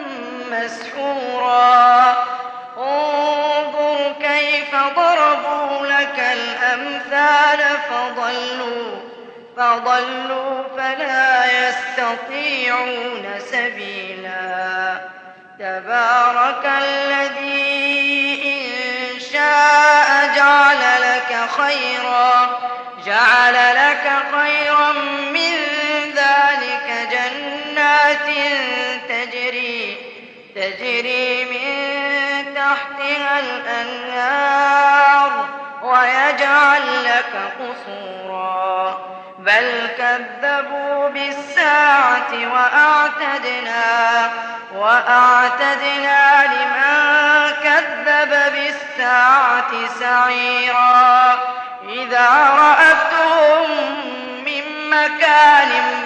مسحورا انظر كيف ضربوا لك الأمثال فضلوا فضلوا فلا يستطيعون سبيلا. تبارك الذي إن شاء جعل لك خيرا جعل لك خيرا من ذلك جنات تجري تجري من تحتها الأنهار ويجعل لك قصورا بل كذبوا بالساعة وأعتدنا وأعتدنا لمن كذب بالساعة سعيرا إذا رأتهم من مكان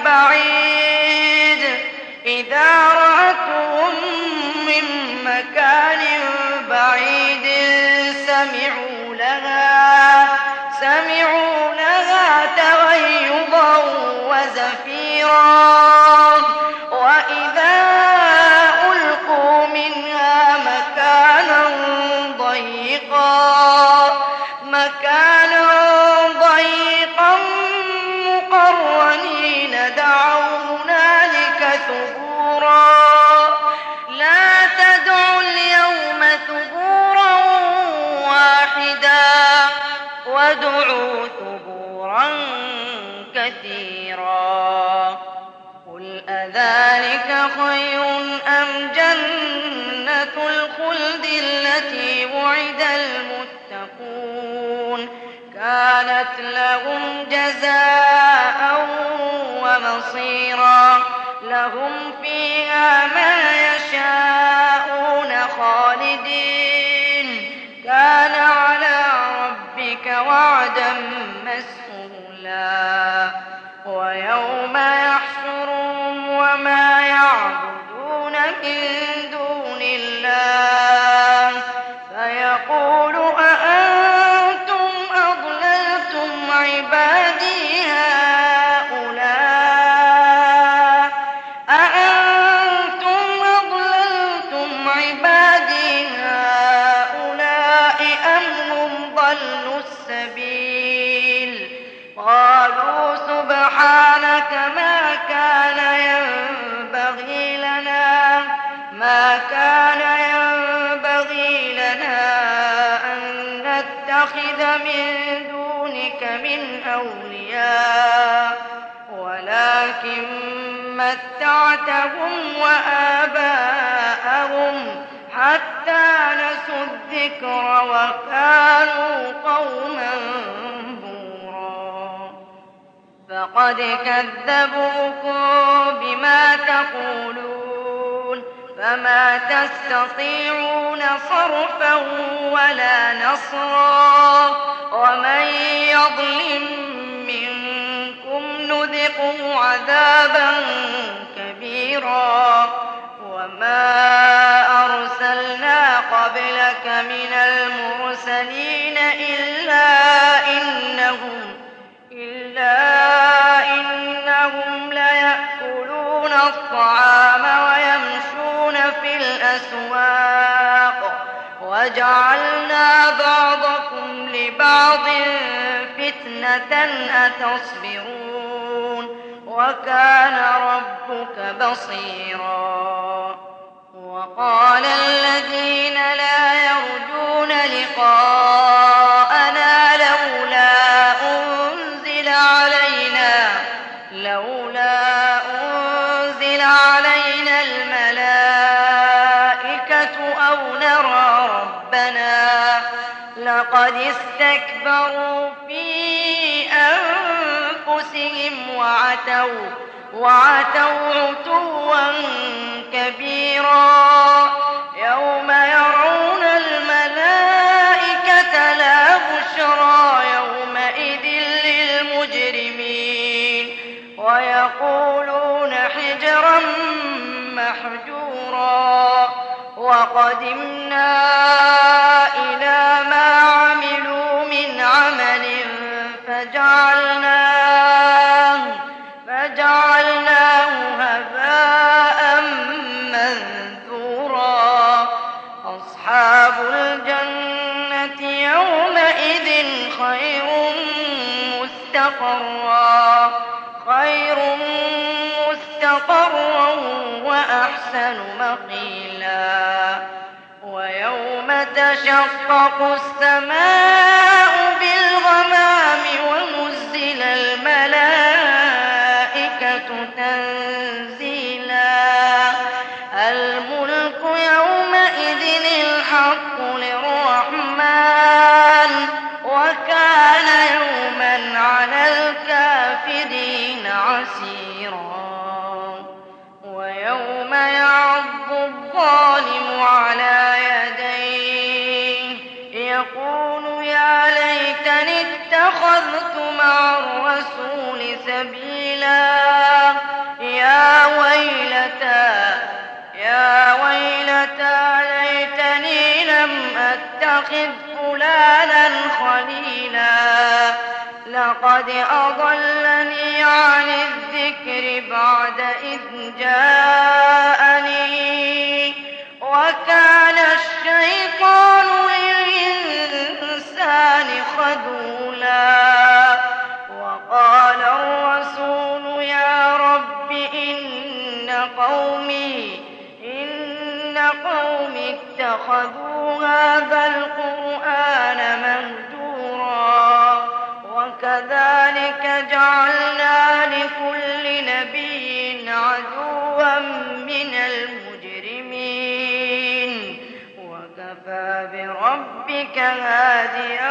بعيد إذا رأتهم من مكان بعيد سمعوا لها سمعوا لها تغيظا وزفيرا وإذا ألقوا منها مكانا ضيقا مكانا ضيقا مقرنين دعوا هنالك ثبورا لا تدعوا اليوم ثبورا واحدا وادعوا ثبورا كثيرا. قل أذلك خير أم جنة الخلد التي وعد المتقون كانت لهم جزاء ومصيرا لهم فيها ما يشاءون خالدين كان على ربك وعدا مسئولا. ويوم يحشرهم وما يعبدون من دون الله فيقول أأنتم أضللتم عبادي هؤلاء أأنتم أضللتم عبادي هؤلاء أم هم ضلوا السبيل قالوا سبحانك ما كان ينبغي لنا ما كان ينبغي لنا أن نتخذ من دونك من أولياء ولكن متعتهم وآباءهم حتى نسوا الذكر وكانوا قوما بورا. فقد كذبوكم بما تقولون فما تستطيعون صرفا ولا نصرا ومن يظلم منكم نذقه عذابا كبيرا. وما أرسلنا قبلك من المرسلين إلا إنهم إلا إنهم ليأكلون الطعام ويمشون في الأسواق وجعلنا بعضكم لبعض فتنة أتصبرون وكان ربك بصيرا. وقال الذين لا يرجون لقاءنا لولا أنزل علينا لولا أنزل علينا الملائكة أو نرى ربنا لقد استكبروا في أنفسهم وعتوا وعتوا عتوا كبيرا. يوم يرون الملائكة ويقولون حجرا محجورا وقدمنا إلى ما عملوا من عمل فجعلناه, فجعلناه هباء منثورا أصحاب الجنة يومئذ خير مستقرا خير مستقرا وأحسن مقيلا ويوم تشقق السماء بالغمام ونزل الملائكة تنزيلا الملك يومئذ الحق للرحمن وكان يوما على الكافرين عسيرا ويوم يعض الظالم على يديه يقول يا ليتني اتخذت مع الرسول سبيلا يا ويلتى يا ويلتى ليتني لم أتخذ فلانا خليلا لقد أضلني عن الذكر بعد إذ جاءني وكان الشيطان للإنسان خذولا وقال الرسول يا رب إن قومي إن قومي اتخذوا هذا القرآن مهجورا وكذلك جعلنا لكل نبي عدوا من المجرمين وكفى بربك هاديا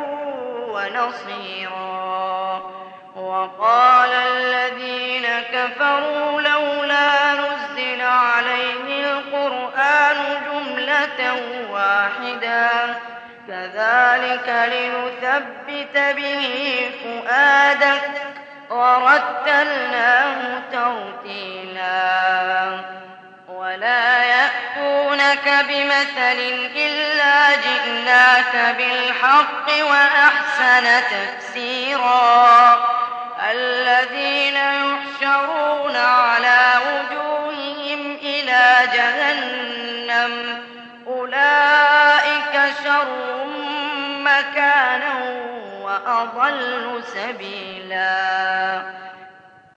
ونصيرا وقال الذين كفروا لولا نزل عليه القرآن جملة واحدة كذلك لنثبت به فؤادك ورتلناه ترتيلا ولا يأتونك بمثل إلا جئناك بالحق وأحسن تفسيرا الذين يحشرون على وجوههم إلى جهنم أولئك شر مكانا وأضل سبيلا